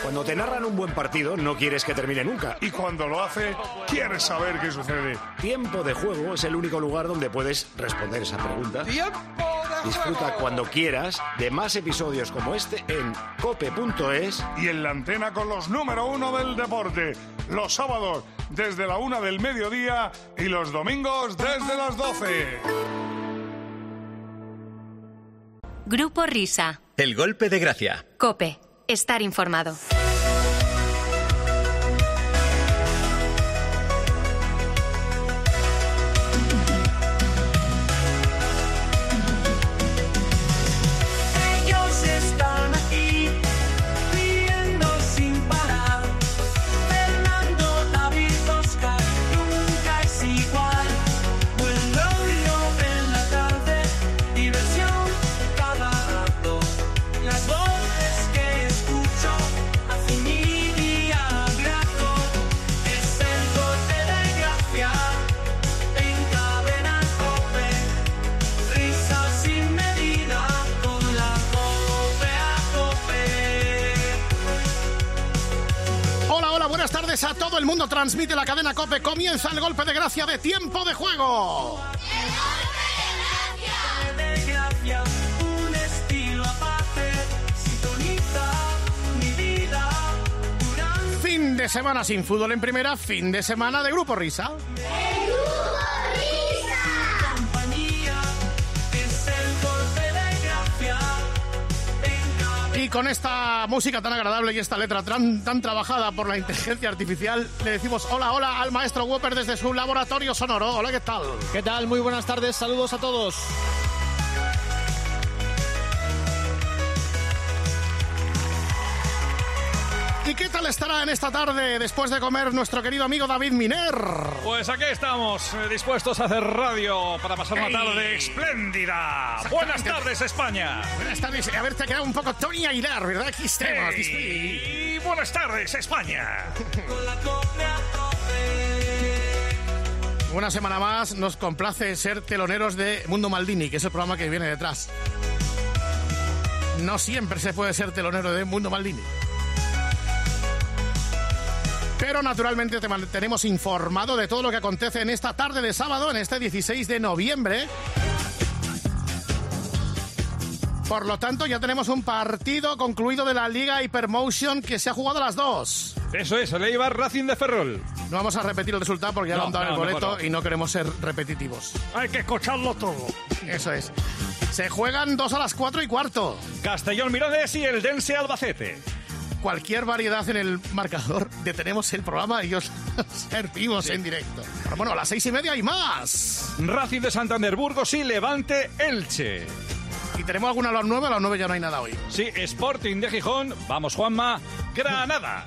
Cuando te narran un buen partido, no quieres que termine nunca. Y cuando lo hace, quieres saber qué sucede. Tiempo de Juego es el único lugar donde puedes responder esa pregunta. ¡Tiempo de Juego! Disfruta cuando quieras de más episodios como este en cope.es. Y en la antena con los número 1 del deporte. Los sábados desde la 1 del mediodía y los domingos desde las 12. Grupo Risa. El golpe de gracia. COPE. Estar informado. Ellos están aquí, riendo sin parar. Fernando, David, Oscar, nunca es igual. Buen rollo en la tarde, diversión cada rato. Las voces que escucho hacen mi día grato. Es el golpe de gracia en Cadena COPE. Risa sin medida con la COPE a COPE. Hola, hola, buenas tardes a todo el mundo. Transmite la cadena COPE. Comienza el golpe de gracia de Tiempo de Juego. De gracia, un estilo aparte, sintoniza mi vida durante Fin de semana sin fútbol en primera, fin de semana de Grupo Risa. compañía. Es el golpe de gracia en cada Y con esta música tan agradable y esta letra tan trabajada por la inteligencia artificial, le decimos hola, hola al maestro Whopper desde su laboratorio sonoro. Hola, ¿qué tal? ¿Qué tal? Muy buenas tardes, saludos a todos. ¿Y qué tal estará en esta tarde después de comer nuestro querido amigo David Miner? Pues aquí estamos, dispuestos a hacer radio para pasar una tarde espléndida. Buenas tardes, España. Buenas tardes. A ver, te ha quedado un poco Tony Aguilar, ¿verdad? Aquí estamos. Y buenas tardes, España. con la COPE a COPE. Una semana más nos complace ser teloneros de Mundo Maldini, que es el programa que viene detrás. No siempre se puede ser telonero de Mundo Maldini. Pero naturalmente te mantenemos informado de todo lo que acontece en esta tarde de sábado, en este 16 de noviembre. Por lo tanto, ya tenemos un partido concluido de la Liga Hypermotion que se ha jugado a las 2. Eso es, el Eibar Racing de Ferrol. No vamos a repetir el resultado porque ya lo han dado en el boleto mejor no. y no queremos ser repetitivos. Hay que escucharlo todo. Eso es. Se juegan 2 a las 4:15. Castellón Mirandés y el Dense Albacete. Cualquier variedad en el marcador, detenemos el programa y os servimos en directo. Pero bueno, a las 6:30 hay más. Racing de Santander Burgos y Levante Elche. Y tenemos alguna a las 9, a las 9 ya no hay nada hoy. Sí, Sporting de Gijón, vamos Juanma, Granada.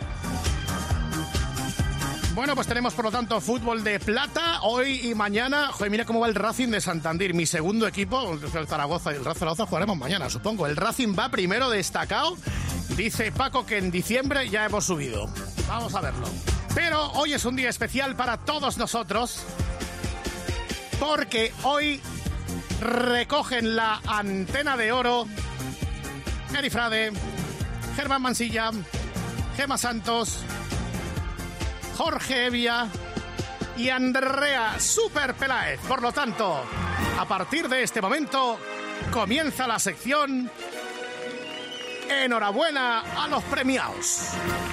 Bueno, pues tenemos por lo tanto fútbol de plata hoy y mañana. Joder, mira cómo va el Racing de Santander, mi segundo equipo, el Zaragoza y el Zaragoza jugaremos mañana, supongo. El Racing va primero destacado. Dice Paco que en diciembre ya hemos subido. Vamos a verlo. Pero hoy es un día especial para todos nosotros porque hoy recogen la antena de oro Eri Frade, Germán Mansilla, Gemma Santos, Jorge Evia y Andrea Super Peláez. Por lo tanto, a partir de este momento comienza la sección Enhorabuena a los premiados.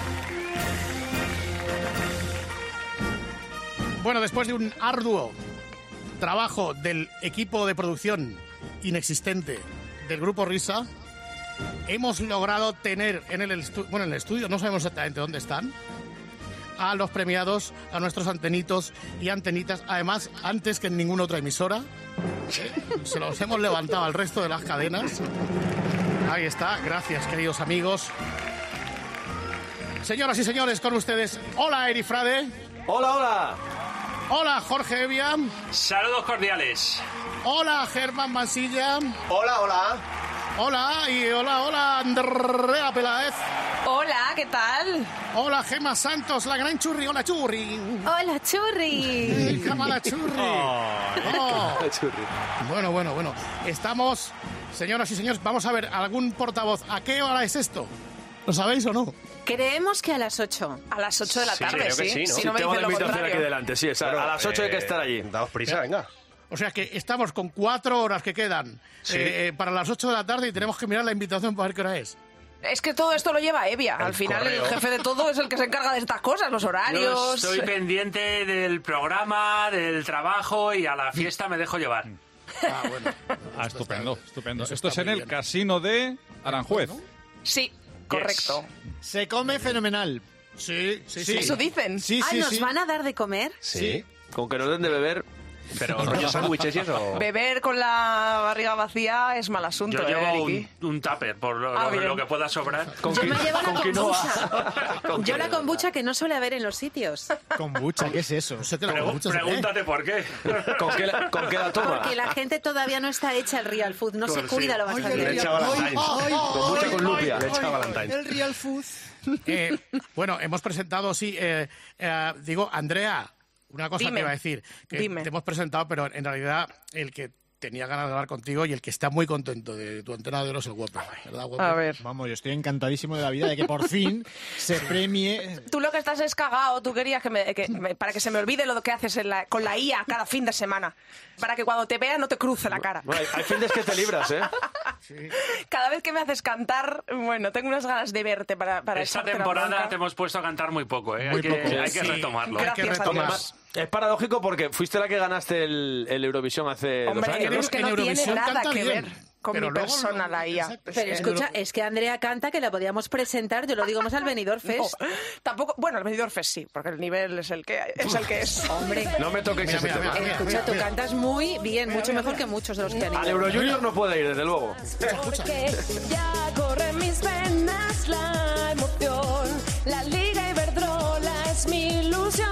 Bueno, después de un arduo trabajo del equipo de producción inexistente del Grupo Risa, hemos logrado tener en el estudio, no sabemos exactamente dónde están, a los premiados, a nuestros antenitos y antenitas, además antes que en ninguna otra emisora. Se los hemos levantado al resto de las cadenas. Ahí está, gracias queridos amigos. Señoras y señores, con ustedes, hola Eri Frade. Hola, hola. Hola Jorge Evia. Saludos cordiales. Hola Germán Mansilla. Hola, hola. Hola y hola Andrea Peláez. Hola, ¿qué tal? Hola Gemma Santos, la gran churri. Hola churri. Hola, churri. Cámara churri. Oh. Bueno. Estamos, señoras y señores, vamos a ver, algún portavoz. ¿A qué hora es esto? ¿Lo sabéis o no? Creemos que a las 8. A las 8 de la tarde, creo que sí, ¿no? Si Sí, no me tengo dicen la lo invitación contrario. aquí delante, sí, a las 8 hay que estar allí. Daos prisa, venga. O sea que estamos con 4 horas que quedan para las 8 de la tarde y tenemos que mirar la invitación para ver qué hora es. Es que todo esto lo lleva Evia. Al final correo. el jefe de todo es el que se encarga de estas cosas, los Yo horarios. estoy pendiente del programa, del trabajo y a la fiesta me dejo llevar. Ah, bueno. Estupendo, estupendo. eso Esto es está en muy el bien. casino de Aranjuez. Sí, correcto. Se come fenomenal. Sí. Eso dicen. Sí, Ah, sí, ¿nos sí. van a dar de comer? Sí. Con que nos den de beber. Pero rollo sándwiches y eso. Beber con la barriga vacía es mal asunto, Yo llevo Ricky? un tupper por bien. lo que pueda sobrar. Yo me llevo la quinoa. kombucha. Yo la kombucha que no suele haber en los sitios. Kombucha, ¿qué es eso? No sé qué la kombucha se Pregúntate por qué. ¿Con qué la toma? Porque la gente todavía no está hecha el real food, no se cuida lo bastante. Le echa Valentine's. Con mucha con lupia. Le echa Valentine's. El real food. Bueno, hemos presentado, digo, Andrea, una cosa Dime. te iba a decir, que Dime. te hemos presentado, pero en realidad el que tenía ganas de hablar contigo y el que está muy contento de tu Antena de Oro es el Guapo, ¿verdad, Guapo? A ver. Vamos, yo estoy encantadísimo de la vida de que por fin se premie. Tú lo que estás es cagado. Tú querías para que se me olvide lo que haces con la IA cada fin de semana. Para que cuando te vea no te cruce la cara. Bueno, hay fines que te libras, ¿eh? Cada vez que me haces cantar, bueno, tengo unas ganas de verte para Esta echarte la temporada bronca. te hemos puesto a cantar muy poco, ¿eh? Muy poco. Hay que Sí. retomarlo. Hay que Gracias a retomar. Dios. Es paradójico porque fuiste la que ganaste el Eurovisión hace 2 Hombre, años, ¿no? es que En no tiene Eurovisión nada canta que bien, ver con pero mi luego persona, no- la IA. exacto. Pero escucha, es que Andrea canta que la podíamos presentar, yo lo digo más al Benidorm Fest. Tampoco, bueno, el Benidorm Fest sí, porque el nivel es el que es. Hombre, No me toques ese tema. escucha, tú cantas muy bien, mucho mejor que muchos de los que han Al ido. Euro Junior no puede ir, desde luego. Porque ya corre en mis venas la emoción. La Liga Iberdrola es mi ilusión.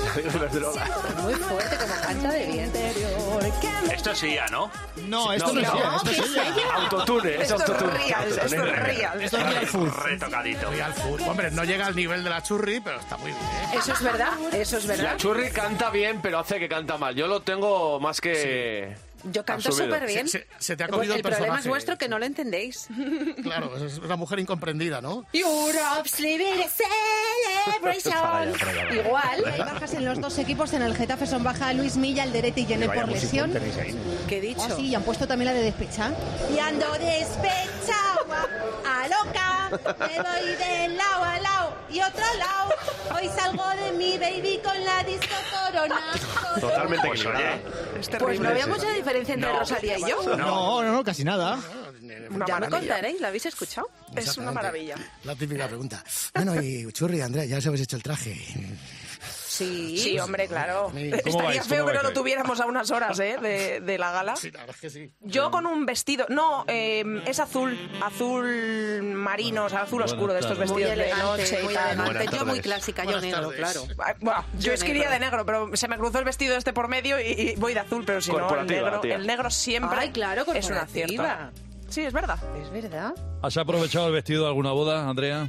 Muy fuerte, como canta de bien. Esto es IA, ¿no? No, esto no, es ella, esto es ella. Autotune, es Esto es autotune. real, esto es real. Esto es real food. Retocadito. Real food. Hombre, no llega al nivel de la churri, pero está muy bien. Eso es verdad, eso es La verdad. Churri canta bien, pero hace que canta mal. Yo lo tengo más que... Yo canto asumido. súper bien. Se te ha cogido el problema es personaje. vuestro que no lo entendéis. Claro, es una mujer incomprendida, ¿no? Europe's living a celebration. Igual. Hay bajas en los dos equipos. En el Getafe son baja Luis Milla, Alderete y Jenner por lesión. ¿Qué he dicho? Oh, sí, y han puesto también la de despecha. Y ando despechado a loca. Me voy de lado a lado y otro lado. Hoy salgo de mi baby con la disco corona. Totalmente equilibrada. Pues no había mucha diferencia entre No. Rosalía y yo. No, casi nada. Una Ya me maravilla. contaréis, ¿la habéis escuchado? Es una maravilla. La típica pregunta. Bueno, y Churri, Andrea, ya os habéis hecho el traje. Sí. Sí, hombre, claro. ¿Cómo Estaría vais? feo ¿Cómo que no vais lo hoy? tuviéramos a unas horas de la gala. Sí, la verdad es que sí. Yo con un vestido, no, es azul marino, o sea, azul oscuro de estos Muy vestidos de elegante, noche y muy tal. elegante. Yo muy clásica, yo Buenas negro, tardes. claro. Bueno, yo es que iría negro. de negro, pero se me cruzó el vestido este por medio y voy de azul, pero si no, Corporativa, tía. el negro siempre Ay, claro, es un acierto. corporativa. Sí, es verdad. Es verdad. ¿Has aprovechado el vestido de alguna boda, Andrea?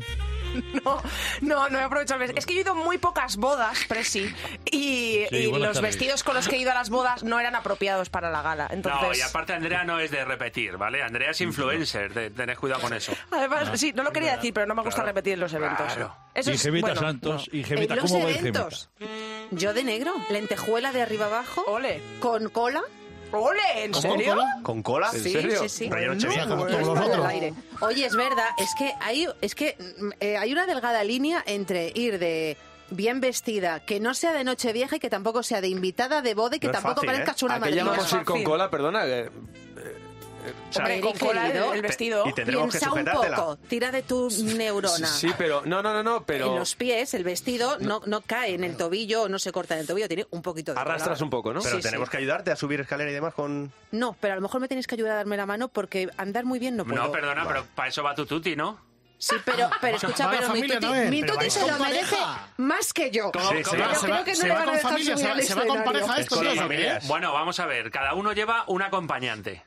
No he aprovechado el vestido. Es que yo he ido a muy pocas bodas, Presi, y buenas los tardes. vestidos con los que he ido a las bodas no eran apropiados para la gala. Entonces, No, y aparte Andrea no es de repetir, ¿vale? Andrea es influencer, tened cuidado con eso. además, sí, no lo quería decir, pero no me gusta repetir en los eventos. Claro. Eso Y es, Gemita bueno, Santos, no. y Gemita, En los ¿cómo va el eventos. Gemita? Yo de negro, lentejuela de arriba abajo, Ole. con cola. ¡Ole! ¿En serio? ¿Con cola? ¿En Sí, serio? sí, sí. Rollo Nochevieja. como No todos es los para el otros. aire. Oye, es verdad, es que hay una delgada línea entre ir de bien vestida, que no sea de Nochevieja y que tampoco sea de invitada de boda y que No es tampoco fácil, parezcas una ¿A qué madrina. llamamos ir con fácil. cola? Perdona. Hombre, Eric, con cola querido, el vestido. Y tendremos que Piensa un sujetártela. poco, tira de tu neurona. Sí, pero... No, pero... En los pies, el vestido no cae en el tobillo, no se corta en el tobillo, tiene un poquito de Arrastras un poco, ¿no? Pero Sí, tenemos sí. que ayudarte a subir escalera y demás con... No, pero a lo mejor me tenéis que ayudar a darme la mano porque andar muy bien no puedo. No, perdona, pero para eso va tu tuti, ¿no? Sí, pero escucha, Va la pero mi familia, tuti, ¿no? mi Pero tuti vais se con lo merece pareja. más que yo. Sí, sí. Pero Se creo va- que no se le va van a con dejar familia, subir al se va con escenario. pareja esto, Con la ¿no? familia. ¿Eh? Bueno, vamos a ver, cada uno lleva un acompañante.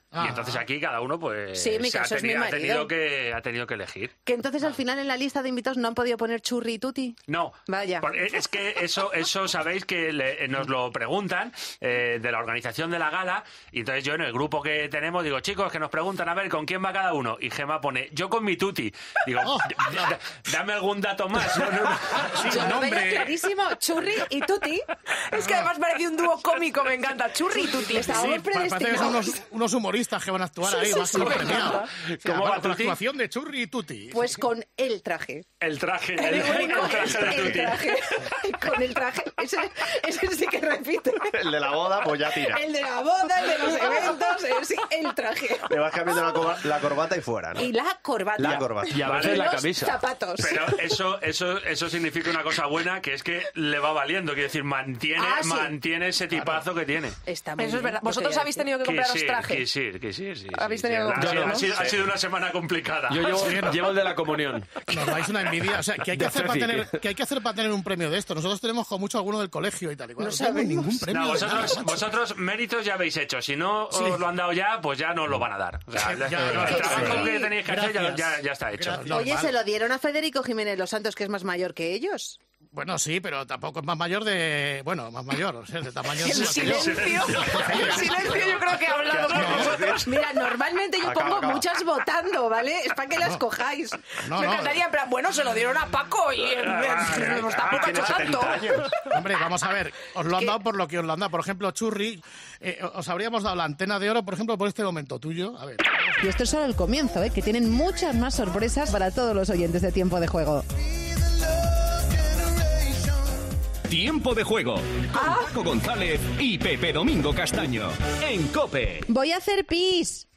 Y entonces aquí cada uno pues Sí, mi caso es mi ha tenido marido. que elegir. Que entonces al final en la lista de invitados no han podido poner Churri y Tuti. No, Vaya. Es que eso sabéis que nos lo preguntan de la organización de la gala, y entonces yo en el grupo que tenemos digo, chicos, que nos preguntan a ver con quién va cada uno, y Gemma pone, yo con mi Tuti. Digo, dame algún dato más. Yo lo veía clarísimo, Churri y Tuti. Es que además parecía un dúo cómico, me encanta. Churri y Tuti. Estábamos Parece que son predestinados. unos humoristas que van a actuar ahí, más que los premiados. ¿Cómo va Con la Tuti? actuación de Churri y Tuti. Pues con el traje. El traje, El único, traje de el Tuti. traje. Con el traje. Ese sí que repite. El de la boda, pues ya tira. El de la boda, el de los eventos, sí, el traje. Le vas cambiando la corbata y fuera, ¿no? Y la corbata. La corbata. Y a veces Y la los camisa. zapatos. Pero eso significa una cosa buena, que es que le va valiendo, quiere decir, mantiene ese tipazo que tiene. Está muy Eso es bien, verdad. porque ¿Vosotros ya habéis dice. tenido que compraros trajes? Sí. Habéis tenido que Ha comprar, sido- ¿no? ha sido una semana complicada. Yo llevo el de la comunión. Nos dais una envidia. O sea, ¿qué hay que, De hacer para Fefi. tener, ¿qué hay que hacer para tener un premio de esto? Nosotros tenemos con mucho alguno del colegio y tal y cual. No No tenemos sabemos. ningún premio. No, de nada, macho. vosotros méritos ya habéis hecho. Si no Sí. os lo han dado ya, pues ya no os lo van a dar. O sea, Ya, el ya, trabajo sí. que tenéis que hacer Gracias. ya está hecho. Gracias. Oye, Normal. se lo dieron a Federico Jiménez Los Santos, que es más mayor que ellos. Bueno, sí, pero tampoco es más mayor de... Bueno, más mayor, o sea, de tamaño... El silencio. El silencio yo creo que ha hablado con vosotros. Mira, normalmente yo Acaba, pongo acaba. muchas votando, ¿vale? Es para que las cojáis. No, Me no. encantaría, en plan, bueno, se lo dieron a Paco y pues tampoco ha hecho tanto. Hombre, vamos a ver, os lo han dado por lo que os lo han dado. Por ejemplo, Churri, os habríamos dado la antena de oro, por ejemplo, por este momento tuyo. A ver. Y esto es solo el comienzo, que tienen muchas más sorpresas para todos los oyentes de Tiempo de Juego. Tiempo de Juego con Paco González y Pepe Domingo Castaño en COPE. Voy a hacer pis.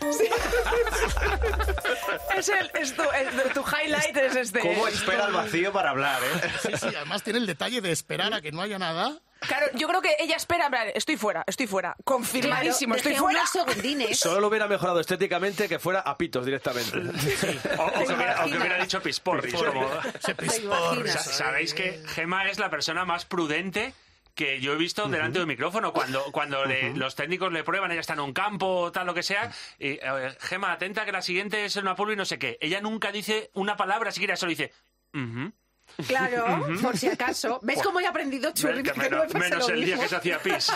Tu highlight es este. ¿Cómo espera el vacío para hablar, Sí, sí, además tiene el detalle de esperar a que no haya nada. Claro, yo creo que ella espera, en plan, estoy fuera. Confirmadísimo, Claro, estoy dejé fuera. unos segundines. Solo lo hubiera mejorado estéticamente que fuera a pitos directamente. O que hubiera dicho pisporri. Sabéis eh. que Gemma es la persona más prudente que yo he visto delante de un micrófono. Cuando los técnicos le prueban, ella está en un campo, tal, lo que sea, y Gemma, atenta que la siguiente es una pulva y no sé qué. Ella nunca dice una palabra, siquiera solo dice... Claro, por si acaso. ¿Ves cómo he aprendido, Churri? Que no me pasa Menos lo el día mismo. que se hacía pis.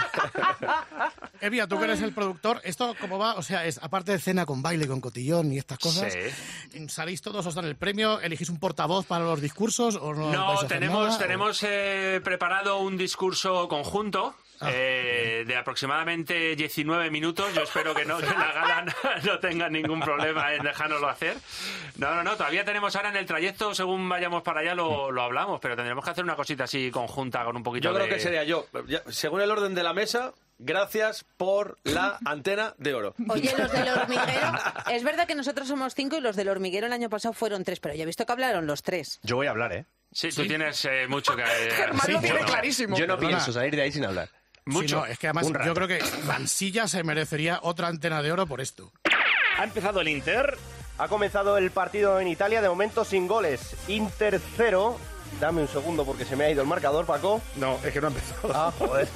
Evia, tú que eres el productor, ¿esto cómo va? O sea, es aparte de cena con baile, con cotillón y estas cosas, ¿salís todos, os dan el premio? ¿Elegís un portavoz para los discursos o no? No, vais a hacer nada? tenemos preparado un discurso conjunto de aproximadamente 19 minutos. Yo espero que la gala no tenga ningún problema en dejárnoslo hacer. No, todavía tenemos ahora en el trayecto, según vayamos para allá lo hablamos, pero tendremos que hacer una cosita así conjunta con un poquito Yo de... creo que sería yo. Según el orden de la mesa, gracias por la antena de oro. Oye, los del hormiguero, es verdad que nosotros somos 5 y los del hormiguero el año pasado fueron 3, pero ya he visto que hablaron los 3. Yo voy a hablar, ¿eh? Sí, tú tienes mucho que... Germán lo tiene clarísimo. Yo no Perdona. pienso salir de ahí sin hablar. Mucho. Sí, no, es que además Un rato. yo creo que Mansilla se merecería otra antena de oro por esto. Ha empezado el Inter. Ha comenzado el partido en Italia, de momento sin goles. Inter 0. Dame un segundo porque se me ha ido el marcador, Paco. No, es que no ha empezado. Ah, joder.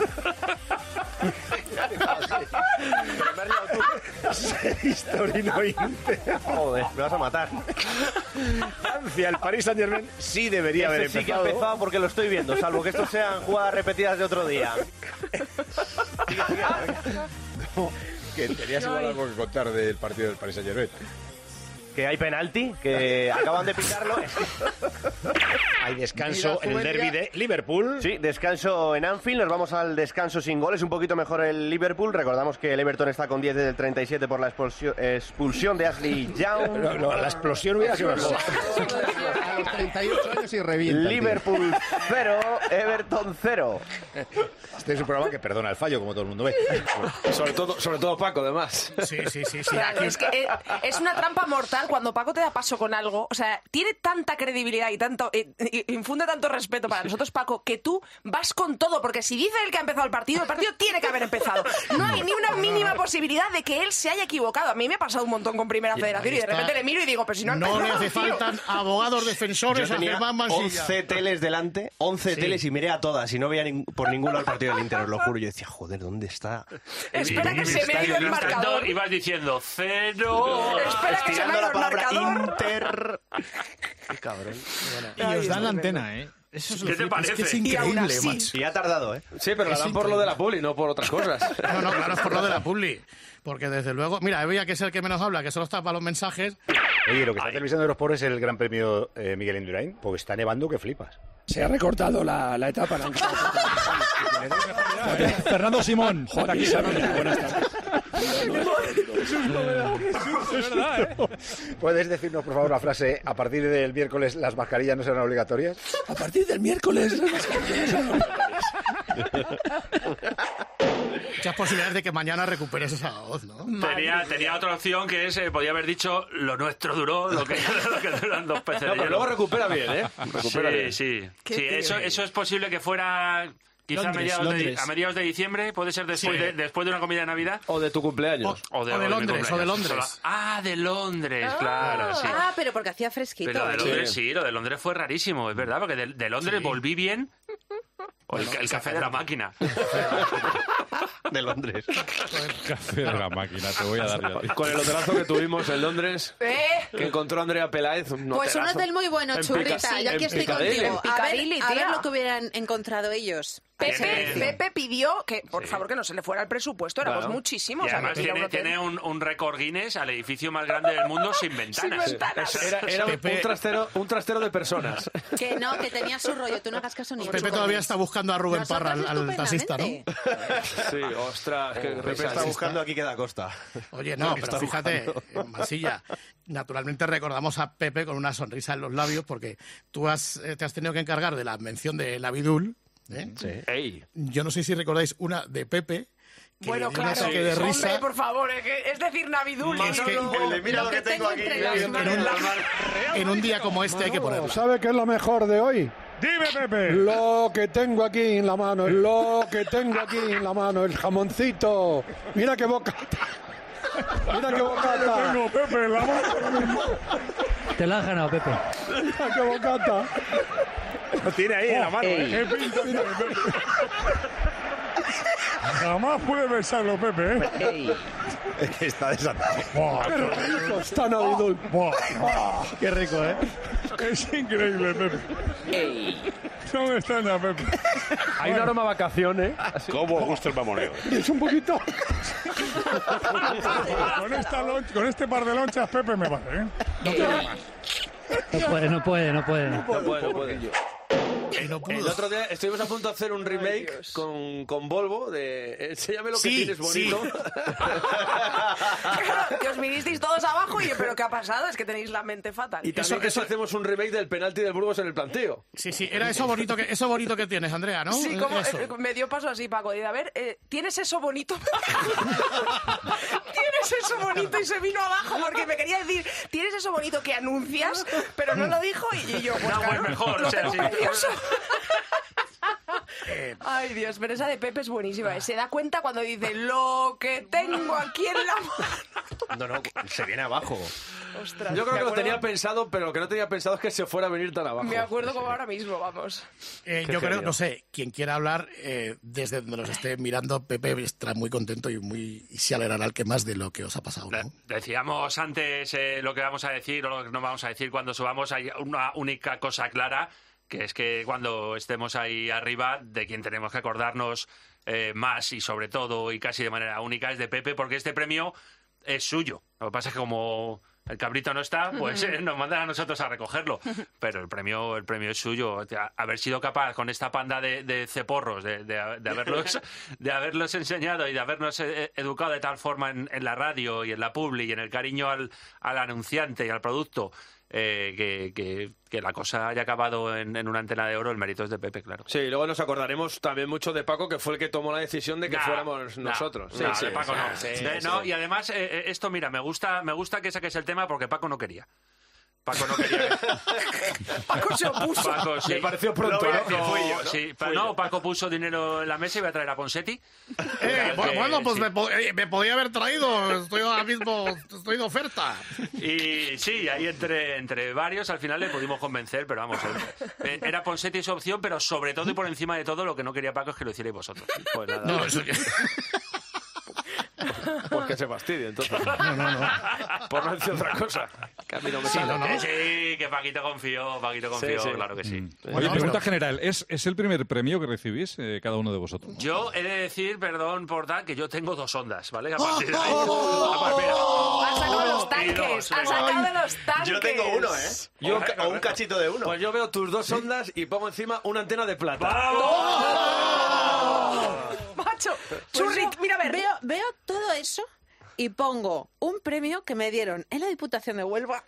Torino Inter. Joder, me vas a matar. Francia, el Paris Saint-Germain sí debería haber Este sí que ha empezado. empezado porque lo estoy viendo, salvo que estos sean jugadas repetidas de otro día. Que tenías igual algo que contar del partido del Paris Saint-Germain. Que hay penalti, que acaban de pitarlo. Hay descanso en el derbi de Liverpool. Sí, descanso en Anfield. Nos vamos al descanso sin goles. Un poquito mejor el Liverpool. Recordamos que el Everton está con 10 desde el 37 por la expulsión de Ashley Young. No, la explosión hubiera sido mejor. A los 38 años y revienta. Liverpool 0, Everton 0. Este es un programa que perdona el fallo, como todo el mundo ve. Sobre todo Paco, además. Sí. Claro, es que es una trampa mortal cuando Paco te da paso con algo. O sea, tiene tanta credibilidad y tanto y infunde tanto respeto para nosotros, Paco, que tú vas con todo, porque si dice él que ha empezado el partido tiene que haber empezado. No hay ni una mínima posibilidad de que él se haya equivocado. A mí me ha pasado un montón con Primera Federación y de repente le miro y digo, pero si no ha No empezado, le hace tío. falta abogados defensores Yo a tenía Germán Mansilla. 11 teles delante, 11 teles y miré a todas y no veía por ninguno el partido del Inter, os lo juro. Yo decía, joder, ¿dónde está? Espera que se me ha ido el marcador. Ibas diciendo 0. Espera que se me ha ido el marcador. Inter. Qué cabrón. Y os dan la antena, ¿eh? Eso es lo ¿Qué te flipa. Es que parece? es Y aún increíble, así- macho. Y ha tardado, ¿eh? Sí, pero la dan por lo de la Publi, no por otras cosas. No, claro, es por lo de la Publi. Porque desde luego, mira, Evia, que es el que menos habla, que solo está para los mensajes. Oye, lo que está televisando de los pobres es el Gran Premio Miguel Indurain, porque está nevando que flipas. Se ha recortado la etapa. Fernando Simón. Joaquín Sabina, buenas tardes. Es verdad, ¿eh? ¿Puedes decirnos, por favor, la frase, a partir del miércoles las mascarillas no serán obligatorias? A partir del miércoles las mascarillas son obligatorias. Muchas posibilidades de que mañana recuperes esa voz, ¿no? Tenía otra opción que es, podía haber dicho, lo nuestro duró lo que duran 2 peces. No, pero luego recupera bien, ¿eh? Recupera bien. Sí. Qué Sí, tío. eso es posible que fuera... Quizá Londres. a mediados de diciembre, puede ser después, Sí. después de una comida de Navidad. O de tu cumpleaños. O de Londres, mi o de cumpleaños. Londres. De Londres, claro, sí. Ah, pero porque hacía fresquito. Pero de ¿no? Londres sí, lo de Londres fue rarísimo, es verdad, porque de Londres volví bien. O el café de la máquina. De Londres. Café de la máquina, te voy a dar yo. Con el hotelazo que tuvimos en Londres, que encontró Andrea Peláez. Pues un hotelazo. hotel muy bueno, En churrita. Pica- Yo aquí en estoy Piccadilly. contigo. A ver, Piccadilly, a ver tía. lo que hubieran encontrado ellos. Pepe pidió que, por favor, que no se le fuera el presupuesto. Éramos Claro. muchísimos. Y además a ver, tiene un récord Guinness al edificio más grande del mundo sin ventanas. Era un trastero de personas. Que no, que tenía su rollo. Tú no hagas caso ni Pepe todavía está buscando a Rubén Parra, al taxista, ¿no? Sí, ostras, qué Pepe risa. está buscando aquí que da costa. Oye, no, Que pero está fíjate, buscando. Masilla, naturalmente recordamos a Pepe con una sonrisa en los labios porque tú te has tenido que encargar de la mención de Navidul. ¿eh? Sí. Ey. Yo no sé si recordáis una de Pepe. Que Bueno, le dio un claro. ataque de risa. Hombre, por favor, es decir, Navidul. Mira lo que tengo aquí. En un día como este hay que ponerla. ¿Sabe qué es lo mejor de hoy? Dime, Pepe. Lo que tengo aquí en la mano, el jamoncito. Mira qué boca. Mira qué bocata. Tengo, Pepe, en la mano. Te la has ganado, Pepe. Mira qué bocata. Lo tiene ahí en la mano. Qué pinta tiene, Pepe. Jamás pude besarlo, Pepe, ¿eh? Es que está desatado. Qué rico está Navidul. Qué rico, ¿eh? Es increíble, Pepe. No me extraña, Pepe. Hay una aroma a vacaciones. ¿Cómo os gusta el mamoneo? Es un poquito. Con este par de lonchas, Pepe, me vale, ¿eh? No quiero más. No puede. No puede. No pudo. El otro día estuvimos a punto de hacer un remake con Volvo de Enséñame lo que tienes bonito. Claro, que os vinisteis todos abajo y yo, ¿pero qué ha pasado? Es que tenéis la mente fatal. Y también hacemos un remake del penalti del Burgos en el planteo. Sí, era eso bonito que tienes, Andrea, ¿no? Sí, como Eso. me dio paso así, Paco. Y a ver, ¿tienes eso bonito? ¿Tienes eso bonito? Y se vino abajo porque me quería decir, ¿tienes eso bonito que anuncias? Pero no lo dijo y yo, pues No, claro, pues mejor, lo o sea, tengo sí. precioso. Ay, Dios, pero esa de Pepe es buenísima. Se da cuenta cuando dice, lo que tengo aquí en la mano. No, se viene abajo. Ostras, Yo creo me que lo acuerdo- tenía pensado, pero lo que no tenía pensado es que se fuera a venir tan abajo. Me acuerdo como ahora mismo, vamos. Yo creo, no sé, quien quiera hablar, desde donde nos esté mirando, Pepe estará muy contento y se alegrará el que más de lo que os ha pasado, ¿no? Decíamos antes lo que vamos a decir o lo que no vamos a decir cuando subamos. Hay una única cosa clara, que es que cuando estemos ahí arriba, de quien tenemos que acordarnos más y sobre todo y casi de manera única es de Pepe, porque este premio es suyo. Lo que pasa es que como el cabrito no está, pues nos mandan a nosotros a recogerlo. Pero el premio es suyo. Haber sido capaz con esta panda de ceporros de haberlos enseñado y de habernos educado de tal forma en la radio y en la publi y en el cariño al anunciante y al producto, que la cosa haya acabado en una antena de oro, el mérito es de Pepe, claro. Sí, luego nos acordaremos también mucho de Paco, que fue el que tomó la decisión de que fuéramos nosotros. No, de Paco no. No, y además, esto, mira, me gusta que saques el tema porque Paco no quería. Paco no quería. Paco se opuso. Paco, sí. Le pareció pronto, ¿no? Paco, Fui yo, ¿no? sí. Fui No, yo. Paco puso dinero en la mesa y iba a traer a Ponseti. Bueno, pues sí. me podía haber traído. Estoy ahora mismo, estoy de oferta. Y sí, ahí entre varios al final le pudimos convencer, pero vamos, era Ponseti su opción, pero sobre todo y por encima de todo lo que no quería Paco es que lo hicierais vosotros. Pues nada. No, eso ya... Pues que se fastidie, entonces. No. Por no decir otra cosa. Que a mí no me sale. Que sí, que Paquito confió, Sí. claro que sí. Oye, pregunta general. ¿Es el primer premio que recibís cada uno de vosotros? Yo he de decir, perdón por tal, que yo tengo 2 ondas, ¿vale? A partir de ahí. Mira. Ha sacado los tanques. Ha sacado de los tanques. Yo tengo uno, ¿eh? O un cachito de uno. Pues yo veo tus 2 ondas y pongo encima una antena de plata. Macho, churrit, mira a ver. Veo todo eso y pongo un premio que me dieron en la Diputación de Huelva.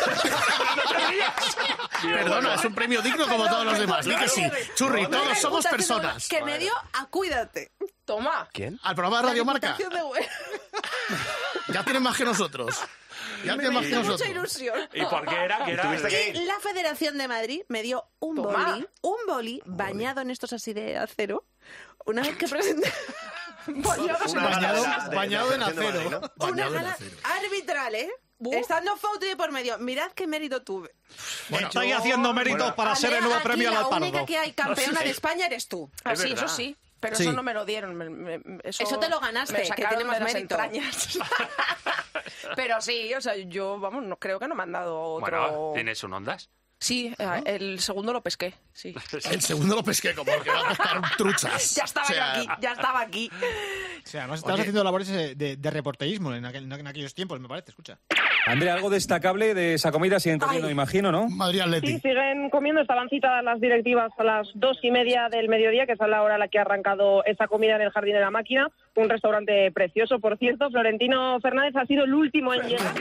Perdona, es un premio digno como todos los demás. Di que sí. Churri, todos somos personas. Que me dio a Cuídate. Toma. ¿Quién? Al programa de Radio Marca. Diputación de Huelva. Ya tienen más que nosotros. Ya tienen Me más que hizo mucha nosotros. ilusión. ¿Y por qué era? Y la Federación de Madrid me dio un boli bañado en estos así de acero. Una vez que presenté... Bañado en acero. Una gala arbitral, ¿eh? Estando Fouti de por medio. Mirad qué mérito tuve. Estoy haciendo méritos para ser el nuevo premio al La Alpardo. única que hay campeona de España eres tú. Ah, sí, eso sí. Pero Sí. eso no me lo dieron. Eso te lo ganaste, me que sacaron tiene más de las mérito. entrañas. Pero sí, o sea, yo, vamos, no creo que no me han dado otro... Bueno, ¿tienes un ondas? Sí, el segundo lo pesqué, sí. El segundo lo pesqué como el que va a pescar truchas. Ya estaba O sea, yo aquí, ya estaba aquí. O sea, además estabas haciendo labores de reporterismo en aquellos tiempos, me parece, escucha. Andrea, algo destacable de esa comida siguen comiendo, imagino, ¿no? Madrid Atleti. Sí, siguen comiendo. Estaban citadas las directivas a las 2:30 del mediodía, que es a la hora a la que ha arrancado esa comida en el Jardín de la Máquina. Un restaurante precioso, por cierto. Florentino Fernández ha sido el último en llegar.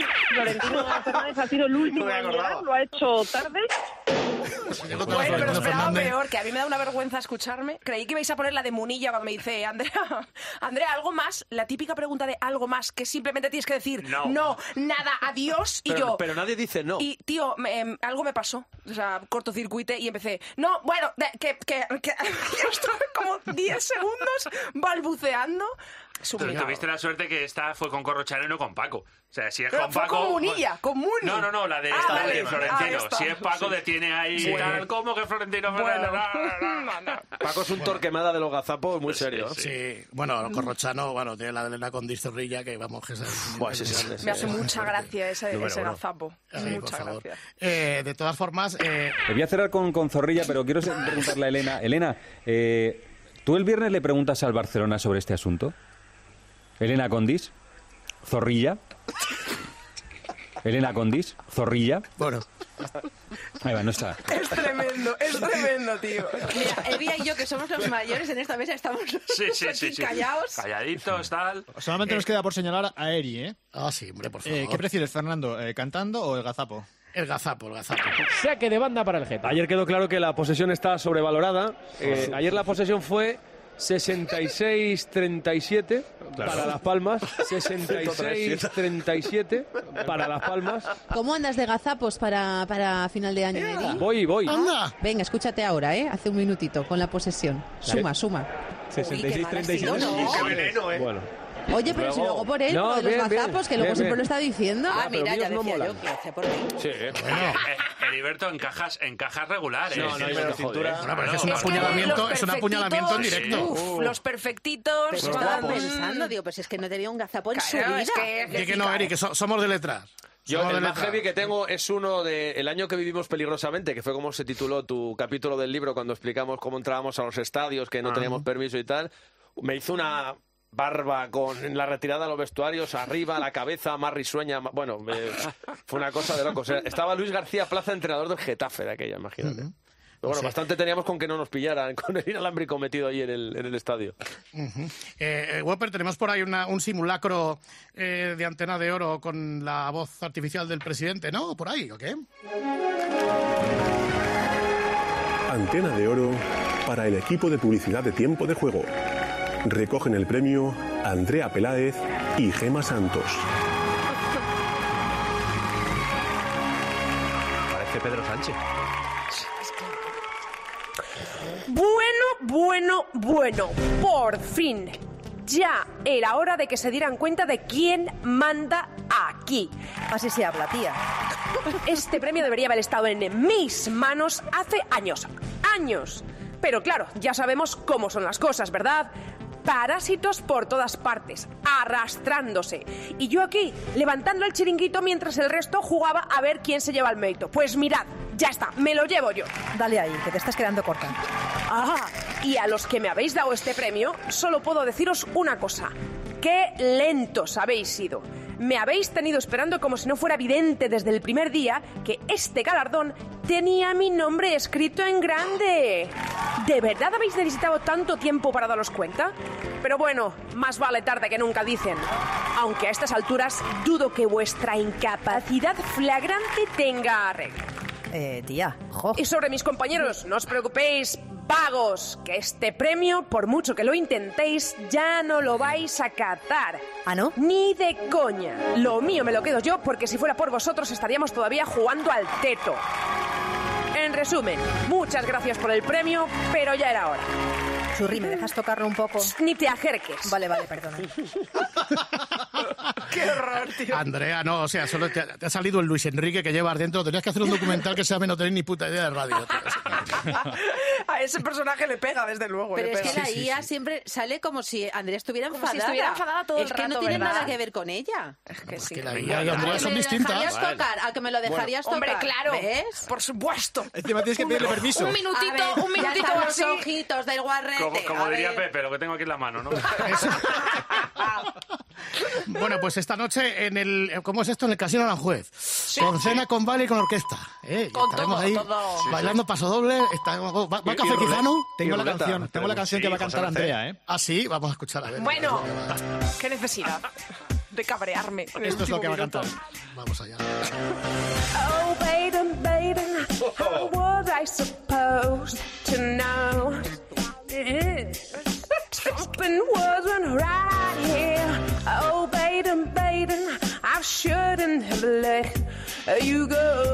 Lo ha hecho tarde. Bueno, pero esperaba peor, que a mí me da una vergüenza escucharme. Creí que ibais a poner la de Munilla cuando me dice, Andrea, algo más, la típica pregunta de algo más, que simplemente tienes que decir no nada, adiós, y yo... Pero nadie dice no. Y, tío, algo me pasó, o sea, cortocircuité y empecé, no, bueno, que yo estuve como 10 segundos balbuceando. Tuviste la suerte que esta fue con Corrochano y no con Paco. O sea, si es Pero con fue Paco... con Munilla, con Muni. No, la de Florentino. Si es Paco, detiene ahí y tal. ¿Cómo que Florentino? Paco es un torquemada de los gazapos muy serio. Sí, bueno, Corrochano, tiene la de Elena Condis Zorrilla, que vamos, que es... Me hace mucha gracia ese bueno. gazapo. Mucha gracia. De todas formas... Te voy a cerrar con Zorrilla, pero quiero preguntarle a Elena. Elena, ¿tú el viernes le preguntas al Barcelona sobre este asunto? Elena Condis, Zorrilla. Elena Condis, Zorrilla. Bueno. Ahí va, no está. Es tremendo, tío. Mira, Elia y yo, que somos los mayores en esta mesa, estamos Sí. callados. Calladitos, tal. Solamente nos queda por señalar a Eri, ¿eh? Ah, sí, hombre, por favor. ¿Qué prefieres, Fernando? ¿Cantando o el gazapo? El gazapo. Saque de banda para el Getafe. Ayer quedó claro que la posesión está sobrevalorada. Ayer la posesión fue 66-37 para Las Palmas. 66-37 para Las Palmas. ¿Cómo andas de gazapos para final de año, Eri? Voy. ¡Anda! Venga, escúchate ahora, hace un minutito con la posesión. Suma. 66-37. ¡Qué veneno, eh! Bueno. Oye, pero si luego por él, No, lo de los bien, gazapos, que luego bien, siempre bien. lo está diciendo. Ah, pero mira, ya míos no decía yo molan. que lo hacía por mí. Sí, Heriberto, encajas regular, ¿eh? No, hay menos cintura. Bueno, pero es un apuñalamiento en directo. Los perfectitos. Pero estaba pensando, digo, pues es que no tenía un gazapo en su vida. Y que no, Eri, que somos de letras. Yo Somos el de más letras. heavy que tengo es uno de El año que vivimos peligrosamente, que fue como se tituló tu capítulo del libro cuando explicamos cómo entrábamos a los estadios, que no teníamos permiso y tal. Me hizo una barba con la retirada de los vestuarios, arriba, la cabeza más risueña. Bueno, fue una cosa de loco. O sea, estaba Luis García Plaza, entrenador del Getafe de aquella, imagínate. Pero bueno, Sí. bastante teníamos con que no nos pillaran, con el inalámbrico metido ahí en el estadio. Whopper, tenemos por ahí un simulacro de Antena de Oro con la voz artificial del presidente, ¿no? ¿Por ahí o qué? Antena de Oro para el equipo de publicidad de Tiempo de Juego. Recogen el premio Andrea Peláez y Gema Santos. Parece Pedro Sánchez. Bueno, por fin. Ya era hora de que se dieran cuenta de quién manda aquí. Así se habla, tía. Este premio debería haber estado en mis manos hace años. Pero claro, ya sabemos cómo son las cosas, ¿verdad? Parásitos por todas partes, arrastrándose. Y yo aquí, levantando el chiringuito mientras el resto jugaba a ver quién se lleva el mérito. Pues mirad, ya está, me lo llevo yo. Dale ahí, que te estás quedando corta. Y a los que me habéis dado este premio, solo puedo deciros una cosa. ¡Qué lentos habéis sido! Me habéis tenido esperando como si no fuera evidente desde el primer día que este galardón tenía mi nombre escrito en grande. ¿De verdad habéis necesitado tanto tiempo para daros cuenta? Pero bueno, más vale tarde que nunca, dicen. Aunque a estas alturas dudo que vuestra incapacidad flagrante tenga arreglo. Tía, Y sobre mis compañeros, no os preocupéis, vagos, que este premio, por mucho que lo intentéis, ya no lo vais a catar. ¿Ah, no? Ni de coña. Lo mío me lo quedo yo, porque si fuera por vosotros estaríamos todavía jugando al teto. En resumen, muchas gracias por el premio, pero ya era hora. Churri, ¿me dejas tocarlo un poco? Ni te acerques. Vale, perdona. ¡Qué horror, tío! Andrea, no, o sea, solo te ha salido el Luis Enrique que llevas dentro. Tenías que hacer un documental que sea no tener ni puta idea de radio. A ese personaje le pega, desde luego. Pero le es pega. que la IA siempre sale como si Andrea estuviera enfadada. Como si estuviera enfadada todo el rato, Es que no tiene ¿verdad? nada que ver con ella. Es que sí. Que la IA y Andrea son distintas. ¿A que me lo dejarías tocar? Hombre, claro. ¿Ves? Por supuesto. Encima tienes que pedirle permiso. Un minutito Ya están los así. ojitos del guarrete. Como A diría ver. Pepe, lo que tengo aquí en la mano, ¿no? Bueno, pues esta noche en el... ¿Cómo es esto? En el Casino Aranjuez. Con cena, con baile y con orquesta. Con Estaremos todo, ahí todo. bailando paso doble. ¿Va Café Quijano? Tengo la canción que va a cantar Andrea, ¿eh? Ah, sí, vamos a escuchar a ver. Bueno, qué necesidad de cabrearme. Esto es lo que va a cantar. Vamos allá. Oh, baby, how was I supposed to know? Something wasn't right here. Oh, baby, I shouldn't have let you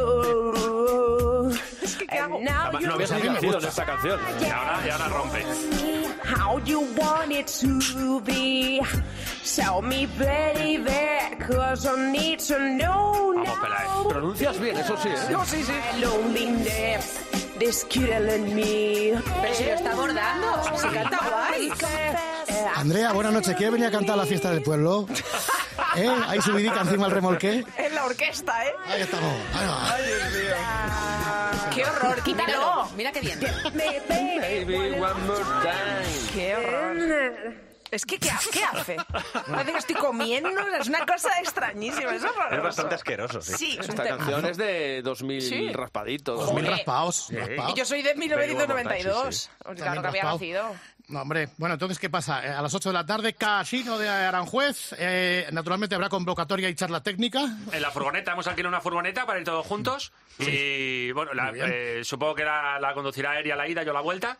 go. And now No habías ni nacido en esta canción. Y ahora rompe. How you want it to be. Tell me, baby, 'cause I need to know Vamos, now. Peláez. Pronuncias bien, eso sí, ¿eh? No, sí. Loneliness, this killing me. Pero si lo está abordando, si canta guay. Andrea, buenas noches. ¿Quieres venir a cantar a la fiesta del pueblo? Ahí subidica encima el remolque. En la orquesta, ¿eh? Ahí estamos. Ahí va. Ay, Dios mío. ¡Qué horror! ¡Quítalo! Mira qué bien. Baby, one more time. ¡Qué horror! Es que, ¿qué hace? Parece que estoy comiendo, es una cosa extrañísima, es horroroso. Es bastante asqueroso, sí. Sí, es un Esta tema. canción es de 2000 Sí. raspaditos. 2000 Joder. raspaos. Y yo soy de 1992. Sí, Claro que había nacido. No, hombre. Bueno, entonces, ¿qué pasa? A las 8 de la tarde, Casino de Aranjuez. Naturalmente habrá convocatoria y charla técnica. En la furgoneta, hemos alquilado una furgoneta para ir todos juntos. Y bueno, supongo que la conducirá Eri a la ida, yo a la vuelta.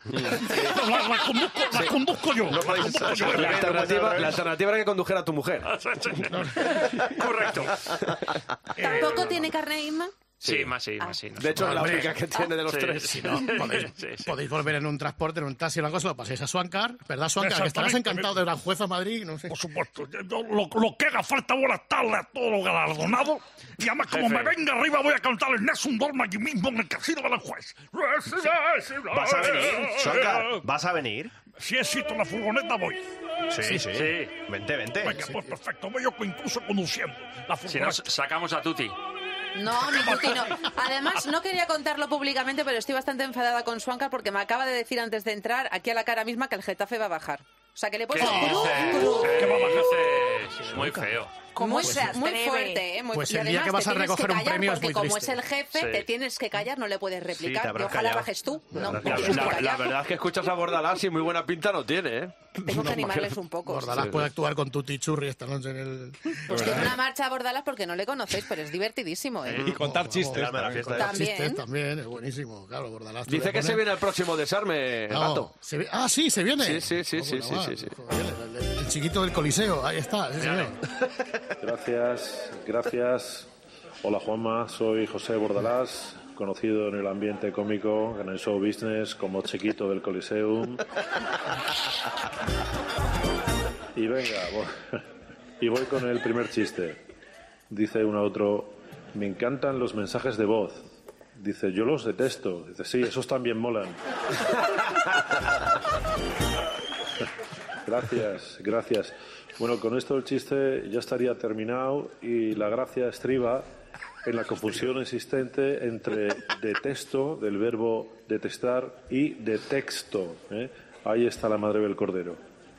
La conduzco yo. La alternativa era que condujera a tu mujer. Correcto. ¿Tampoco tiene carne, Isma? Sí, más sí. De hecho, es la única que tiene de los Sí, tres. sí. ¿No? Podéis volver en un transporte, en un taxi o algo, se lo paséis a Suancar, ¿verdad, Suancar? Que estarás encantado de Aranjuez a Madrid, no sé. Por supuesto. Lo que haga falta, buenas tardes a todos los galardonados. Y además, como me venga arriba, voy a cantar el Nessun Dorma allí mismo en el Casino de Aranjuez. ¿Vas a venir, Suancar? ¿Vas a venir? Si existe la furgoneta, voy. Sí. Vente. Venga, pues perfecto. Voy yo incluso conduciendo la Si furgoneta. no, sacamos a Tuti. No, ni Tuti no. Además, no quería contarlo públicamente, pero estoy bastante enfadada con Suancar porque me acaba de decir antes de entrar aquí a la cara misma que el Getafe va a bajar. O sea, que le he puesto cruz. ¿Qué va a bajar? Muy feo. Muy fuerte, ¿eh? Pues y el día además que vas te a tienes recoger que un callar premio es porque muy como triste. es el jefe, Sí. te tienes que callar, no le puedes replicar. te y habrás ojalá callado. bajes tú. No, habrás te tienes que callado. La callar. verdad es que escuchas a Bordalás y muy buena pinta no tiene, ¿eh? Tengo que animarles un poco. Bordalás puede actuar con Tuti Churri esta noche en el... Pues tiene una marcha a Bordalas porque no le conocéis, pero es divertidísimo, ¿eh? Y contar chistes. También. Chistes también, es buenísimo. Claro, Bordalás. te Dice voy a que se poner- viene el próximo desarme, Gato. Sí, se viene. Sí. El chiquito del Coliseo, ahí está. Sí, señor. Gracias. Hola Juanma, soy José Bordalás, conocido en el ambiente cómico, en el show business, como Chiquito del Coliseum. Y venga, y voy con el primer chiste. Dice uno a otro, me encantan los mensajes de voz. Dice, yo los detesto. Dice, sí, esos también molan. Gracias. Bueno, con esto el chiste ya estaría terminado y la gracia estriba en la confusión existente entre detesto, del verbo detestar, y de texto. Ahí está la madre del cordero.